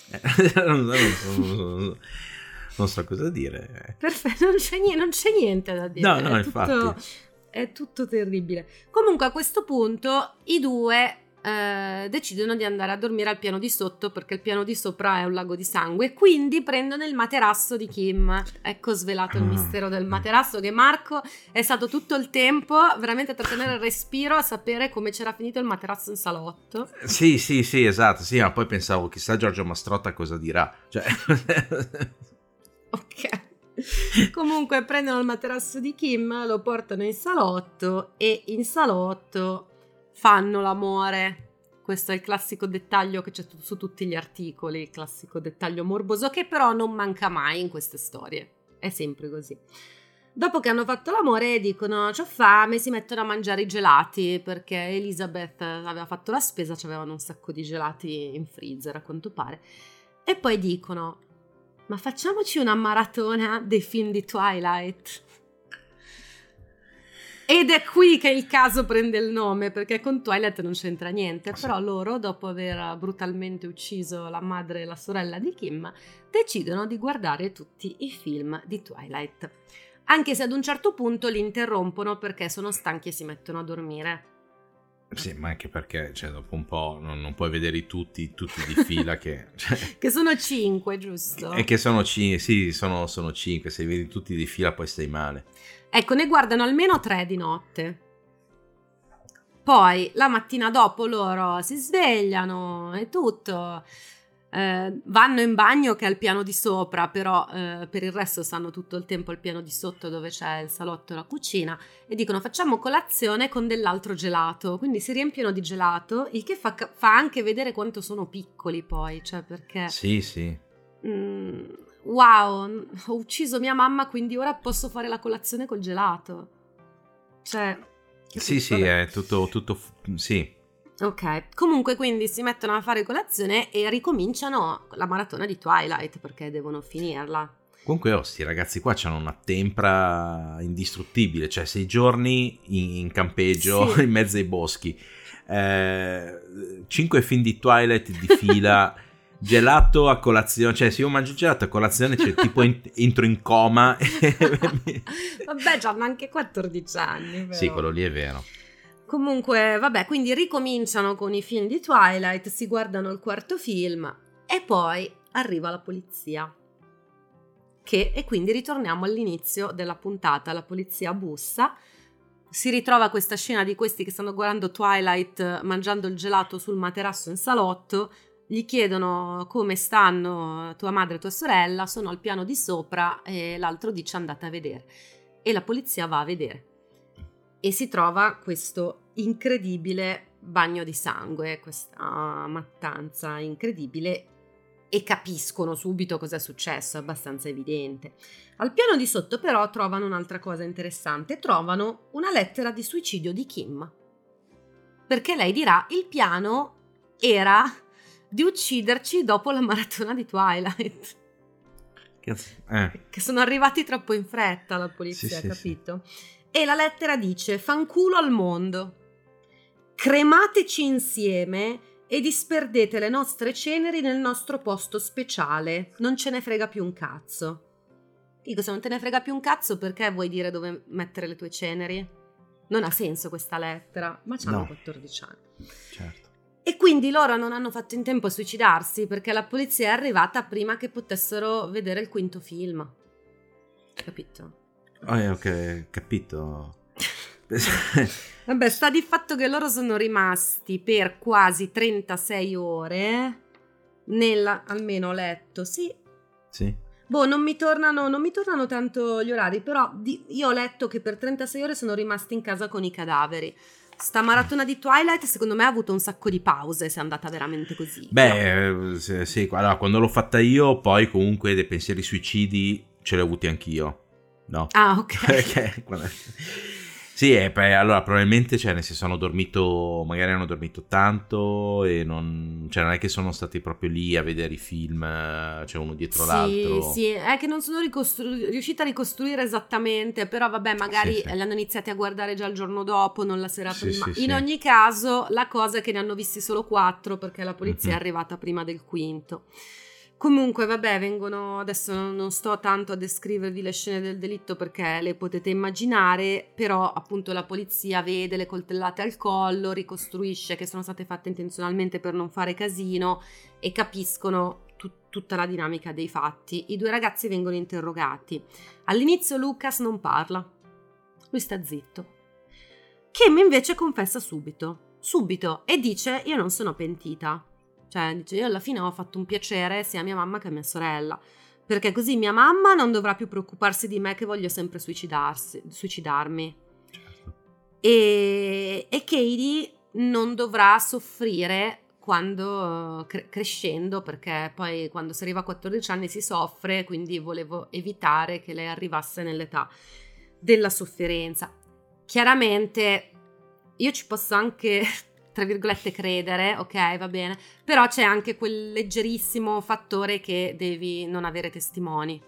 Non so cosa dire. Perfetto, non c'è niente da dire. No, infatti. È tutto terribile. Comunque a questo punto i due decidono di andare a dormire al piano di sotto, perché il piano di sopra è un lago di sangue, quindi prendono il materasso di Kim. Ecco svelato il mistero del materasso, che Marco è stato tutto il tempo veramente a trattenere il respiro a sapere come c'era finito il materasso in salotto. Sì, esatto, sì, ma poi pensavo chissà Giorgio Mastrotta cosa dirà, cioè... Ok. Comunque prendono il materasso di Kim, lo portano in salotto e in salotto fanno l'amore. Questo è il classico dettaglio che c'è su tutti gli articoli, il classico dettaglio morboso che però non manca mai in queste storie. È sempre così. Dopo che hanno fatto l'amore dicono c'ho fame, si mettono a mangiare i gelati perché Elizabeth aveva fatto la spesa, c'avevano un sacco di gelati in freezer a quanto pare. E poi dicono ma facciamoci una maratona dei film di Twilight. Ed è qui che il caso prende il nome, perché con Twilight non c'entra niente, però loro, dopo aver brutalmente ucciso la madre e la sorella di Kim, decidono di guardare tutti i film di Twilight. Anche se ad un certo punto li interrompono perché sono stanchi e si mettono a dormire. Sì, ma anche perché dopo un po' non puoi vedere tutti di fila che... Che sono 5, giusto? E che sono 5, sì, sono 5, se li vedi tutti di fila poi stai male. Ecco, ne guardano almeno 3 di notte. Poi la mattina dopo loro si svegliano e tutto, vanno in bagno che è al piano di sopra, però per il resto stanno tutto il tempo al piano di sotto dove c'è il salotto e la cucina, e dicono facciamo colazione con dell'altro gelato, quindi si riempiono di gelato, il che fa anche vedere quanto sono piccoli poi, cioè perché... Sì. Wow, ho ucciso mia mamma, quindi ora posso fare la colazione col gelato. Cioè... Sì, è tutto sì. Ok, comunque quindi si mettono a fare colazione e ricominciano la maratona di Twilight perché devono finirla. Comunque sti ragazzi qua hanno una tempra indistruttibile, cioè 6 giorni in campeggio, sì, in mezzo ai boschi, 5 film di Twilight di fila, gelato a colazione, cioè se io mangio gelato a colazione cioè tipo entro in coma. Vabbè, hanno anche 14 anni però. Sì, quello lì è vero. Comunque, vabbè, quindi ricominciano con i film di Twilight, si guardano il quarto film e poi arriva la polizia. E quindi ritorniamo all'inizio della puntata, la polizia bussa, si ritrova questa scena di questi che stanno guardando Twilight mangiando il gelato sul materasso in salotto, gli chiedono come stanno tua madre e tua sorella, sono al piano di sopra e l'altro dice andate a vedere. E la polizia va a vedere e si trova questo incredibile bagno di sangue, questa mattanza incredibile, e capiscono subito cosa è successo, è abbastanza evidente. Al piano di sotto però trovano un'altra cosa interessante, trovano una lettera di suicidio di Kim, perché lei dirà il piano era di ucciderci dopo la maratona di Twilight. Che sono arrivati troppo in fretta la polizia, sì, capito? Sì. E la lettera dice fanculo al mondo, cremateci insieme e disperdete le nostre ceneri nel nostro posto speciale, non ce ne frega più un cazzo. Dico, se non te ne frega più un cazzo, perché vuoi dire dove mettere le tue ceneri? Non ha senso questa lettera, ma c'hanno 14 anni. Certo. E quindi loro non hanno fatto in tempo a suicidarsi perché la polizia è arrivata prima che potessero vedere il quinto film. Capito? Ok, capito. Vabbè, sta di fatto che loro sono rimasti per quasi 36 ore almeno letto, sì. Boh, non mi tornano tanto gli orari, però io ho letto che per 36 ore sono rimasti in casa con i cadaveri. Sta maratona di Twilight secondo me ha avuto un sacco di pause se è andata veramente così. Beh, sì, allora, quando l'ho fatta io poi comunque dei pensieri suicidi ce li ho avuti anch'io. No. Ah, ok. Sì, allora probabilmente, cioè, nel senso magari hanno dormito tanto e non è che sono stati proprio lì a vedere i film, cioè uno dietro l'altro. Sì, è che non sono riuscita a ricostruire esattamente, però vabbè, magari sì. li hanno iniziati a guardare già il giorno dopo, non la sera prima. Sì, In ogni caso, la cosa è che ne hanno visti solo 4 perché la polizia è arrivata prima del quinto. Comunque, vabbè, adesso non sto tanto a descrivervi le scene del delitto perché le potete immaginare, però appunto la polizia vede le coltellate al collo, ricostruisce che sono state fatte intenzionalmente per non fare casino e capiscono tutta la dinamica dei fatti. I 2 ragazzi vengono interrogati. All'inizio Lucas non parla, lui sta zitto. Kim invece confessa subito, e dice io non sono pentita. Cioè, dice, io alla fine ho fatto un piacere sia a mia mamma che a mia sorella, perché così mia mamma non dovrà più preoccuparsi di me che voglio sempre suicidarmi. Certo. E Katie non dovrà soffrire quando crescendo, perché poi quando si arriva a 14 anni si soffre, quindi volevo evitare che lei arrivasse nell'età. della sofferenza. Chiaramente io ci posso anche, tra virgolette, credere, ok, va bene, però c'è anche quel leggerissimo fattore che devi non avere testimoni.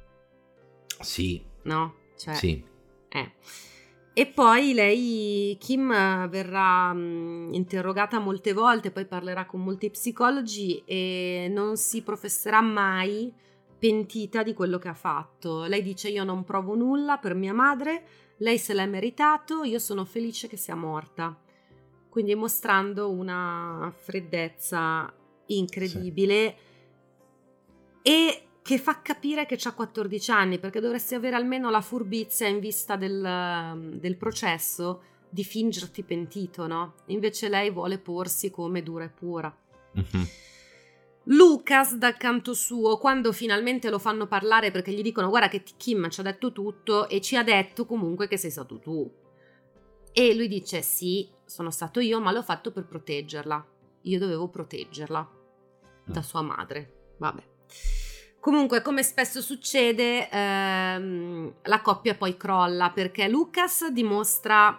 Sì. No? Cioè, Sì. E poi Kim verrà interrogata molte volte, poi parlerà con molti psicologi e non si professerà mai pentita di quello che ha fatto. Lei dice: io non provo nulla per mia madre, lei se l'è meritato, io sono felice che sia morta. Quindi mostrando una freddezza incredibile, sì. E che fa capire che c'ha 14 anni, perché dovresti avere almeno la furbizia in vista del processo di fingerti pentito, no? Invece lei vuole porsi come dura e pura. Mm-hmm. Lucas, dal canto suo, quando finalmente lo fanno parlare, perché gli dicono: guarda che Kim ci ha detto tutto e ci ha detto comunque che sei stato tu. E lui dice: sì, sono stato io, ma l'ho fatto per proteggerla. Io dovevo proteggerla da sua madre. Vabbè. Comunque, come spesso succede, la coppia poi crolla, perché Lucas dimostra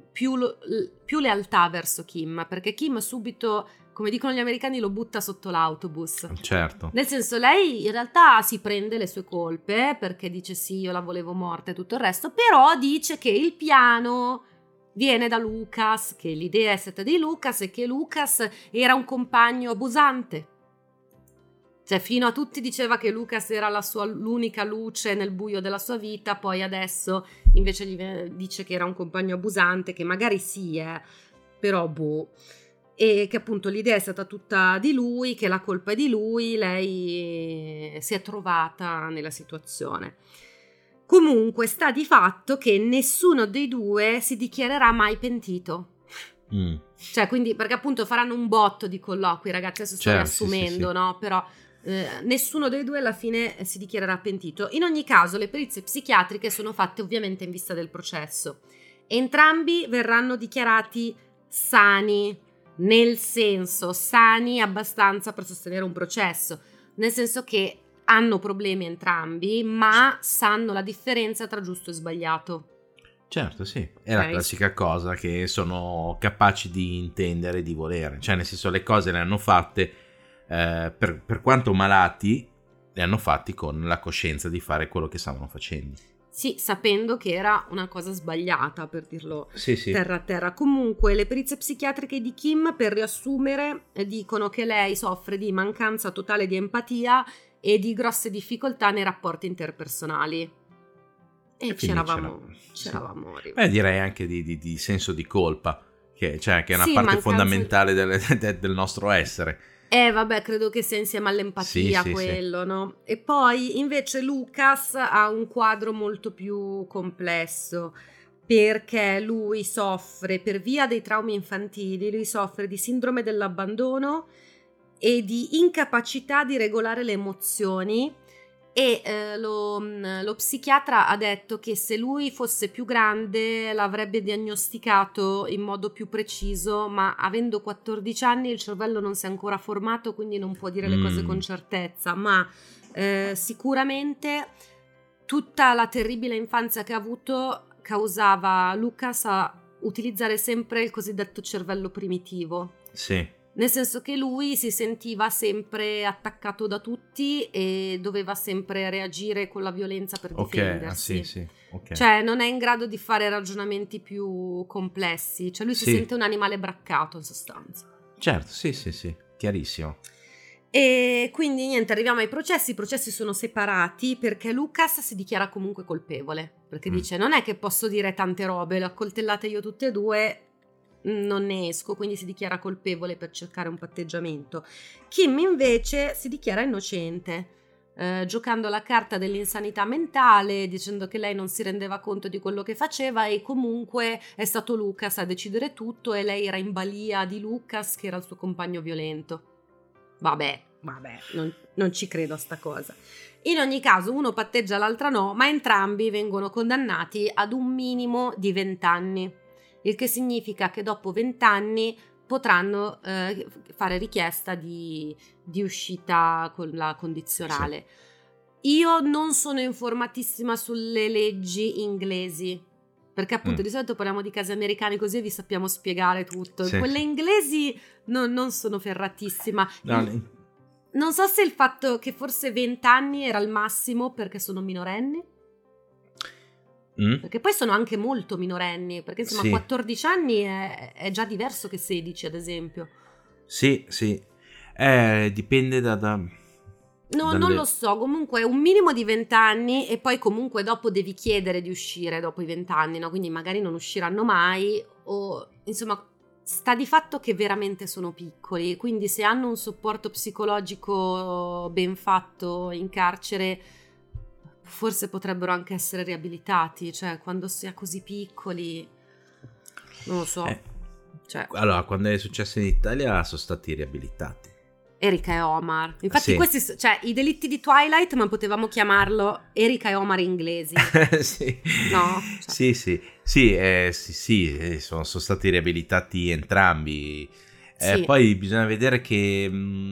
più lealtà verso Kim, perché Kim subito, come dicono gli americani, lo butta sotto l'autobus. Certo. Nel senso, lei in realtà si prende le sue colpe, perché dice: sì, io la volevo morta e tutto il resto, però dice che il piano viene da Lucas, che l'idea è stata di Lucas e che Lucas era un compagno abusante. Cioè, fino a tutti diceva che Lucas era l'unica luce nel buio della sua vita, poi adesso invece gli dice che era un compagno abusante, che magari sì, però boh. E che appunto l'idea è stata tutta di lui, che la colpa è di lui, lei si è trovata nella situazione. Comunque sta di fatto che nessuno dei due si dichiarerà mai pentito. Cioè, quindi, perché appunto faranno un botto di colloqui, ragazzi, adesso sto riassumendo, sì. No? Però nessuno dei due alla fine si dichiarerà pentito. In ogni caso, le perizie psichiatriche sono fatte ovviamente in vista del processo. Entrambi verranno dichiarati sani, nel senso sani abbastanza per sostenere un processo, nel senso che hanno problemi entrambi, ma sanno la differenza tra giusto e sbagliato. Certo, sì, è la classica cosa che sono capaci di intendere e di volere, cioè nel senso le cose le hanno fatte per quanto malati, le hanno fatti con la coscienza di fare quello che stavano facendo. Sì, sapendo che era una cosa sbagliata, per dirlo sì. terra a terra. Comunque le perizie psichiatriche di Kim, per riassumere, dicono che lei soffre di mancanza totale di empatia e di grosse difficoltà nei rapporti interpersonali. E c'eravamo sì. Direi anche di senso di colpa, che è una parte fondamentale del nostro essere. Vabbè, credo che sia insieme all'empatia quello, no? E poi invece Lucas ha un quadro molto più complesso, perché lui soffre, per via dei traumi infantili, lui soffre di sindrome dell'abbandono e di incapacità di regolare le emozioni. E lo psichiatra ha detto che se lui fosse più grande l'avrebbe diagnosticato in modo più preciso, ma avendo 14 anni il cervello non si è ancora formato, quindi non può dire le cose con certezza, ma sicuramente tutta la terribile infanzia che ha avuto causava Lucas a utilizzare sempre il cosiddetto cervello primitivo. Sì. Nel senso che lui si sentiva sempre attaccato da tutti e doveva sempre reagire con la violenza per difendersi. Sì. Okay. Cioè non è in grado di fare ragionamenti più complessi. Cioè lui si sente un animale braccato in sostanza. Certo, sì, chiarissimo. E quindi niente, arriviamo ai processi. I processi sono separati perché Lucas si dichiara comunque colpevole. Perché dice: non è che posso dire tante robe, le ho accoltellate io tutte e due, non ne esco, quindi si dichiara colpevole per cercare un patteggiamento. Kim invece si dichiara innocente, giocando la carta dell'insanità mentale, dicendo che lei non si rendeva conto di quello che faceva e comunque è stato Lucas a decidere tutto e lei era in balia di Lucas, che era il suo compagno violento. Vabbè, non ci credo a sta cosa. In ogni caso uno patteggia, l'altra no, ma entrambi vengono condannati ad un minimo di 20 anni. Il che significa che dopo 20 anni potranno fare richiesta di uscita con la condizionale. Io non sono informatissima sulle leggi inglesi, perché appunto di solito parliamo di casi americani così vi sappiamo spiegare tutto. Sì, Quelle sì. inglesi non sono ferratissima. No, Non so se il fatto che forse 20 anni era il massimo perché sono minorenni, perché poi sono anche molto minorenni, perché insomma Sì. 14 anni è già diverso che 16 ad esempio. Sì, sì. Dipende No, non lo so, comunque un minimo di 20 anni e poi comunque dopo devi chiedere di uscire dopo i 20 anni, no? Quindi magari non usciranno mai o insomma sta di fatto che veramente sono piccoli, quindi se hanno un supporto psicologico ben fatto in carcere forse potrebbero anche essere riabilitati, cioè quando si è così piccoli non lo so. Cioè, Allora, quando è successo in Italia sono stati riabilitati. Erika e Omar. Infatti Sì. questi, cioè i delitti di Twilight, ma potevamo chiamarlo Erika e Omar inglesi. Sì. No? Cioè. Sì, sono stati riabilitati entrambi. Sì. Poi bisogna vedere che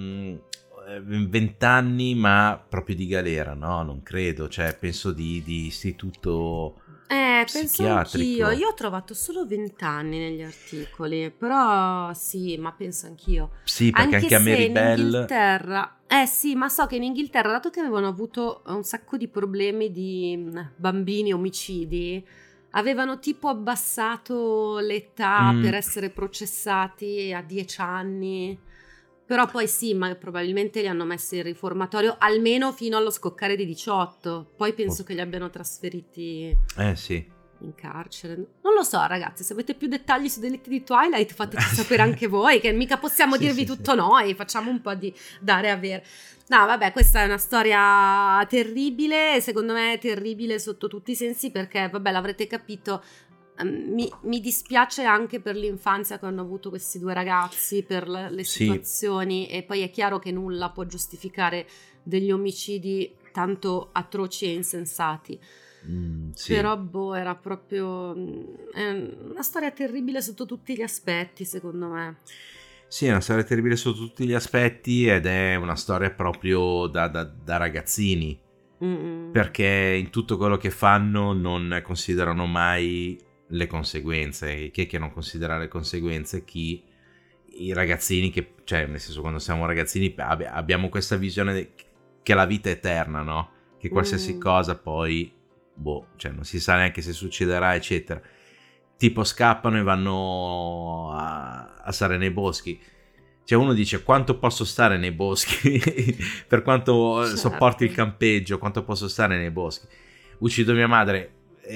20 anni, ma proprio di galera, no? Non credo, cioè penso di istituto Penso psichiatrico. anch'io. Io ho trovato solo 20 anni negli articoli, però sì, ma penso anch'io. Sì, perché anche a se Mary in Bell. Inghilterra, sì, ma so che in Inghilterra, dato che avevano avuto un sacco di problemi di bambini omicidi, avevano tipo abbassato l'età per essere processati a 10 anni. Però poi sì, ma probabilmente li hanno messi in riformatorio almeno fino allo scoccare di 18. Poi penso che li abbiano trasferiti Sì. in carcere. Non lo so, ragazzi, se avete più dettagli su delitti di Twilight fateci sapere anche voi, che mica possiamo dirvi tutto noi, facciamo un po' di dare e avere. No, vabbè, questa è una storia terribile, secondo me è terribile sotto tutti i sensi perché, vabbè, l'avrete capito, mi dispiace anche per l'infanzia che hanno avuto questi due ragazzi, per le situazioni, e poi è chiaro che nulla può giustificare degli omicidi tanto atroci e insensati. Sì. Però era proprio è una storia terribile sotto tutti gli aspetti, secondo me. Sì, è una storia terribile sotto tutti gli aspetti ed è una storia proprio da ragazzini. Perché in tutto quello che fanno non considerano mai le conseguenze. Chi è che non considera le conseguenze? I ragazzini che, cioè nel senso, quando siamo ragazzini abbiamo questa visione che la vita è eterna, no? Che qualsiasi cosa poi cioè non si sa neanche se succederà, eccetera. Tipo scappano e vanno a stare nei boschi. Cioè uno dice quanto posso stare nei boschi per quanto sopporti il campeggio, quanto posso stare nei boschi. Uccido mia madre,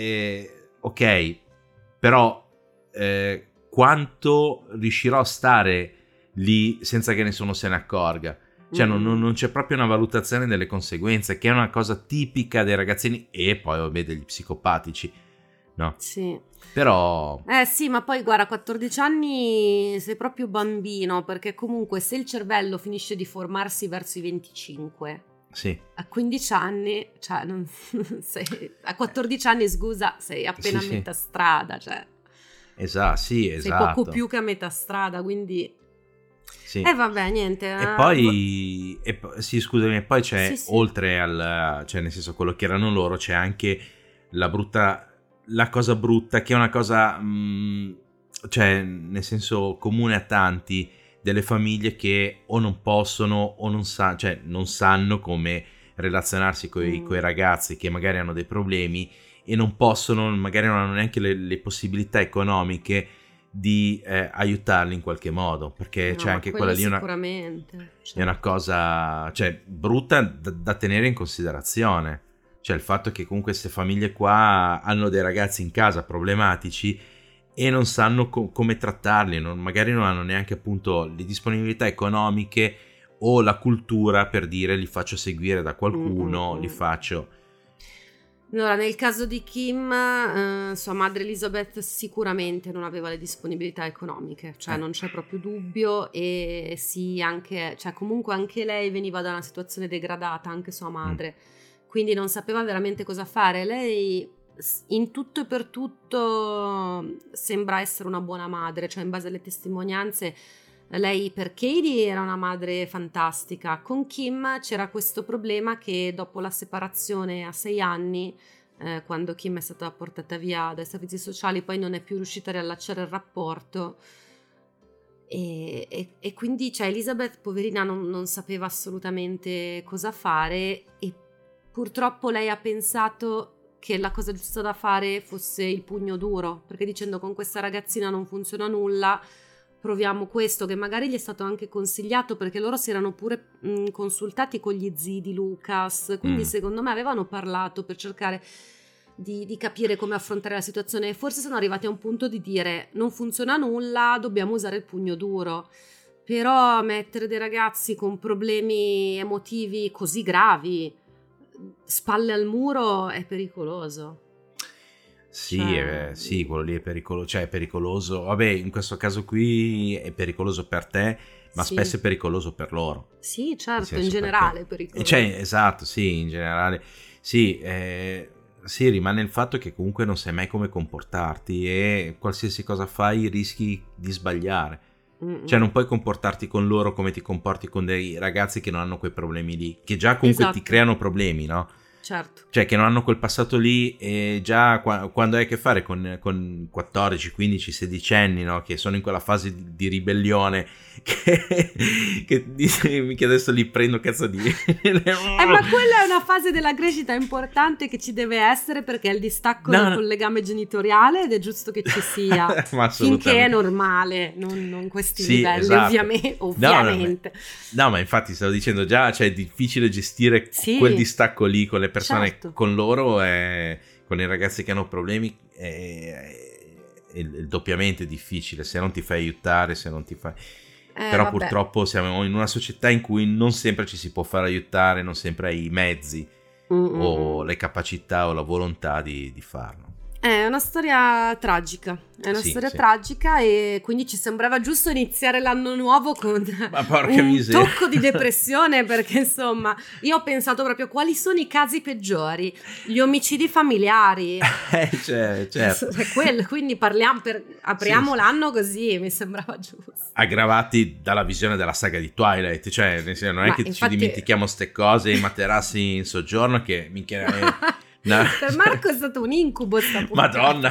ok, però quanto riuscirò a stare lì senza che nessuno se ne accorga? Cioè non c'è proprio una valutazione delle conseguenze, che è una cosa tipica dei ragazzini e poi vabbè degli psicopatici, no? Sì. Però sì, ma poi guarda, a 14 anni sei proprio bambino, perché comunque se il cervello finisce di formarsi verso i 25, sì, a 15 anni, cioè a 14 anni, scusa, sei appena a metà strada, cioè esatto, sì, esatto. Sei poco più che a metà strada, quindi sì. Vabbè, niente. E poi sì, scusami, e poi c'è sì. oltre al, cioè nel senso quello che erano loro, c'è anche la cosa brutta, che è una cosa cioè nel senso comune a tanti, delle famiglie che o non possono o non sanno come relazionarsi coi ragazzi che magari hanno dei problemi e non possono, magari non hanno neanche le possibilità economiche di aiutarli in qualche modo, perché c'è anche quella lì sicuramente, è una cosa, cioè, brutta da tenere in considerazione, cioè il fatto che comunque queste famiglie qua hanno dei ragazzi in casa problematici e non sanno come trattarli, magari non hanno neanche appunto le disponibilità economiche o la cultura per dire li faccio seguire da qualcuno, li faccio. Allora, nel caso di Kim, sua madre Elizabeth sicuramente non aveva le disponibilità economiche, cioè non c'è proprio dubbio, e sì, anche, cioè comunque anche lei veniva da una situazione degradata, anche sua madre, quindi non sapeva veramente cosa fare. Lei in tutto e per tutto sembra essere una buona madre, cioè in base alle testimonianze Lei per Katie era una madre fantastica. Con Kim c'era questo problema che dopo la separazione a 6 anni, quando Kim è stata portata via dai servizi sociali, poi non è più riuscita a riallacciare il rapporto. E quindi Elizabeth, poverina, non sapeva assolutamente cosa fare, e purtroppo lei ha pensato che la cosa giusta da fare fosse il pugno duro, perché dicendo con questa ragazzina non funziona nulla, proviamo questo, che magari gli è stato anche consigliato, perché loro si erano pure consultati con gli zii di Lucas, quindi secondo me avevano parlato per cercare di capire come affrontare la situazione, e forse sono arrivati a un punto di dire non funziona nulla, dobbiamo usare il pugno duro. Però mettere dei ragazzi con problemi emotivi così gravi spalle al muro è pericoloso. Sì, quello lì è pericoloso, cioè è pericoloso, vabbè, in questo caso qui è pericoloso per te, ma sì, spesso è pericoloso per loro. Sì, certo, in generale è pericoloso. Cioè, esatto, sì, in generale, sì, sì, rimane il fatto che comunque non sai mai come comportarti, e qualsiasi cosa fai rischi di sbagliare. Cioè non puoi comportarti con loro come ti comporti con dei ragazzi che non hanno quei problemi lì, che già comunque ti creano problemi, no? Certo. Cioè che non hanno quel passato lì, e già quando hai a che fare con 14, 15, 16 anni, no? Che sono in quella fase di ribellione che adesso li prendo cazzo di... ma quella è una fase della crescita importante che ci deve essere, perché è il distacco col legame genitoriale, ed è giusto che ci sia finché è normale, non questi livelli, esatto. ovviamente. No, ma infatti stavo dicendo già, cioè è difficile gestire quel distacco lì con le persone, certo. Con loro, con i ragazzi che hanno problemi è doppiamente difficile se non ti fai aiutare, se non ti fai... Però vabbè. Purtroppo siamo in una società in cui non sempre ci si può fare aiutare, non sempre hai i mezzi o le capacità o la volontà di farlo. È una storia tragica, tragica, e quindi ci sembrava giusto iniziare l'anno nuovo con tocco di depressione, perché insomma io ho pensato proprio quali sono i casi peggiori, gli omicidi familiari, certo. Quindi apriamo l'anno così, mi sembrava giusto. Aggravati dalla visione della saga di Twilight, cioè non è che infatti... ci dimentichiamo ste cose, i materassi in soggiorno che minchia... No. Per Marco è stato un incubo sta puntata. Madonna.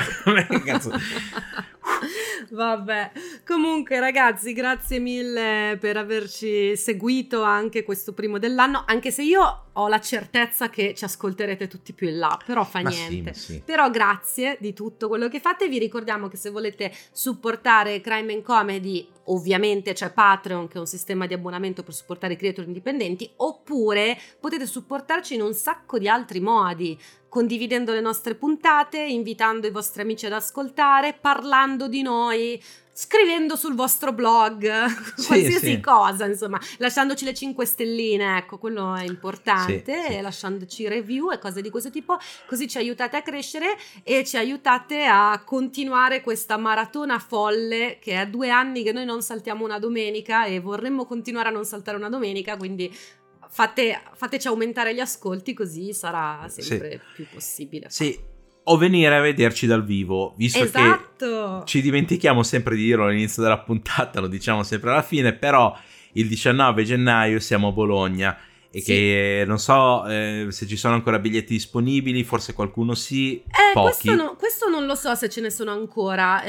Vabbè, comunque ragazzi, grazie mille per averci seguito anche questo primo dell'anno, anche se io ho la certezza che ci ascolterete tutti più in là, però fa niente. Sì. Però grazie di tutto quello che fate. Vi ricordiamo che se volete supportare Crime and Comedy, ovviamente c'è Patreon, che è un sistema di abbonamento per supportare i creator indipendenti, oppure potete supportarci in un sacco di altri modi, condividendo le nostre puntate, invitando i vostri amici ad ascoltare, parlando di noi, scrivendo sul vostro blog, qualsiasi cosa, insomma, lasciandoci le 5 stelline, ecco, quello è importante, e lasciandoci review e cose di questo tipo, così ci aiutate a crescere e ci aiutate a continuare questa maratona folle, che è 2 anni che noi non saltiamo una domenica e vorremmo continuare a non saltare una domenica, quindi fateci aumentare gli ascolti, così sarà sempre più possibile. Sì, o venire a vederci dal vivo, visto che ci dimentichiamo sempre di dirlo all'inizio della puntata, lo diciamo sempre alla fine, però il 19 gennaio siamo a Bologna, e che non so se ci sono ancora biglietti disponibili, forse qualcuno pochi. Questo non lo so se ce ne sono ancora,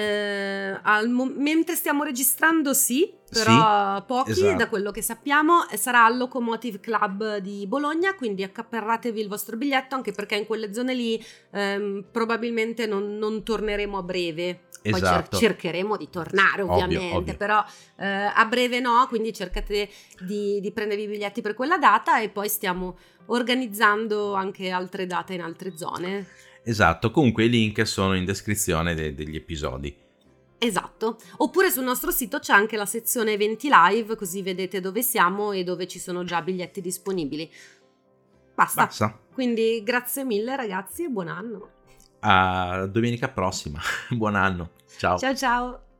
mentre stiamo registrando però pochi, esatto. Da quello che sappiamo sarà al Locomotive Club di Bologna, quindi accapparratevi il vostro biglietto, anche perché in quelle zone lì probabilmente non torneremo a breve. Poi esatto. Cercheremo di tornare ovviamente, ovvio. Però a breve no, quindi cercate di prendervi i biglietti per quella data, e poi stiamo organizzando anche altre date in altre zone. Esatto, comunque i link sono in descrizione degli episodi. Esatto, oppure sul nostro sito c'è anche la sezione eventi live, così vedete dove siamo e dove ci sono già biglietti disponibili. Basta. Quindi grazie mille ragazzi e buon anno. A domenica prossima. Buon anno. Ciao. Ciao.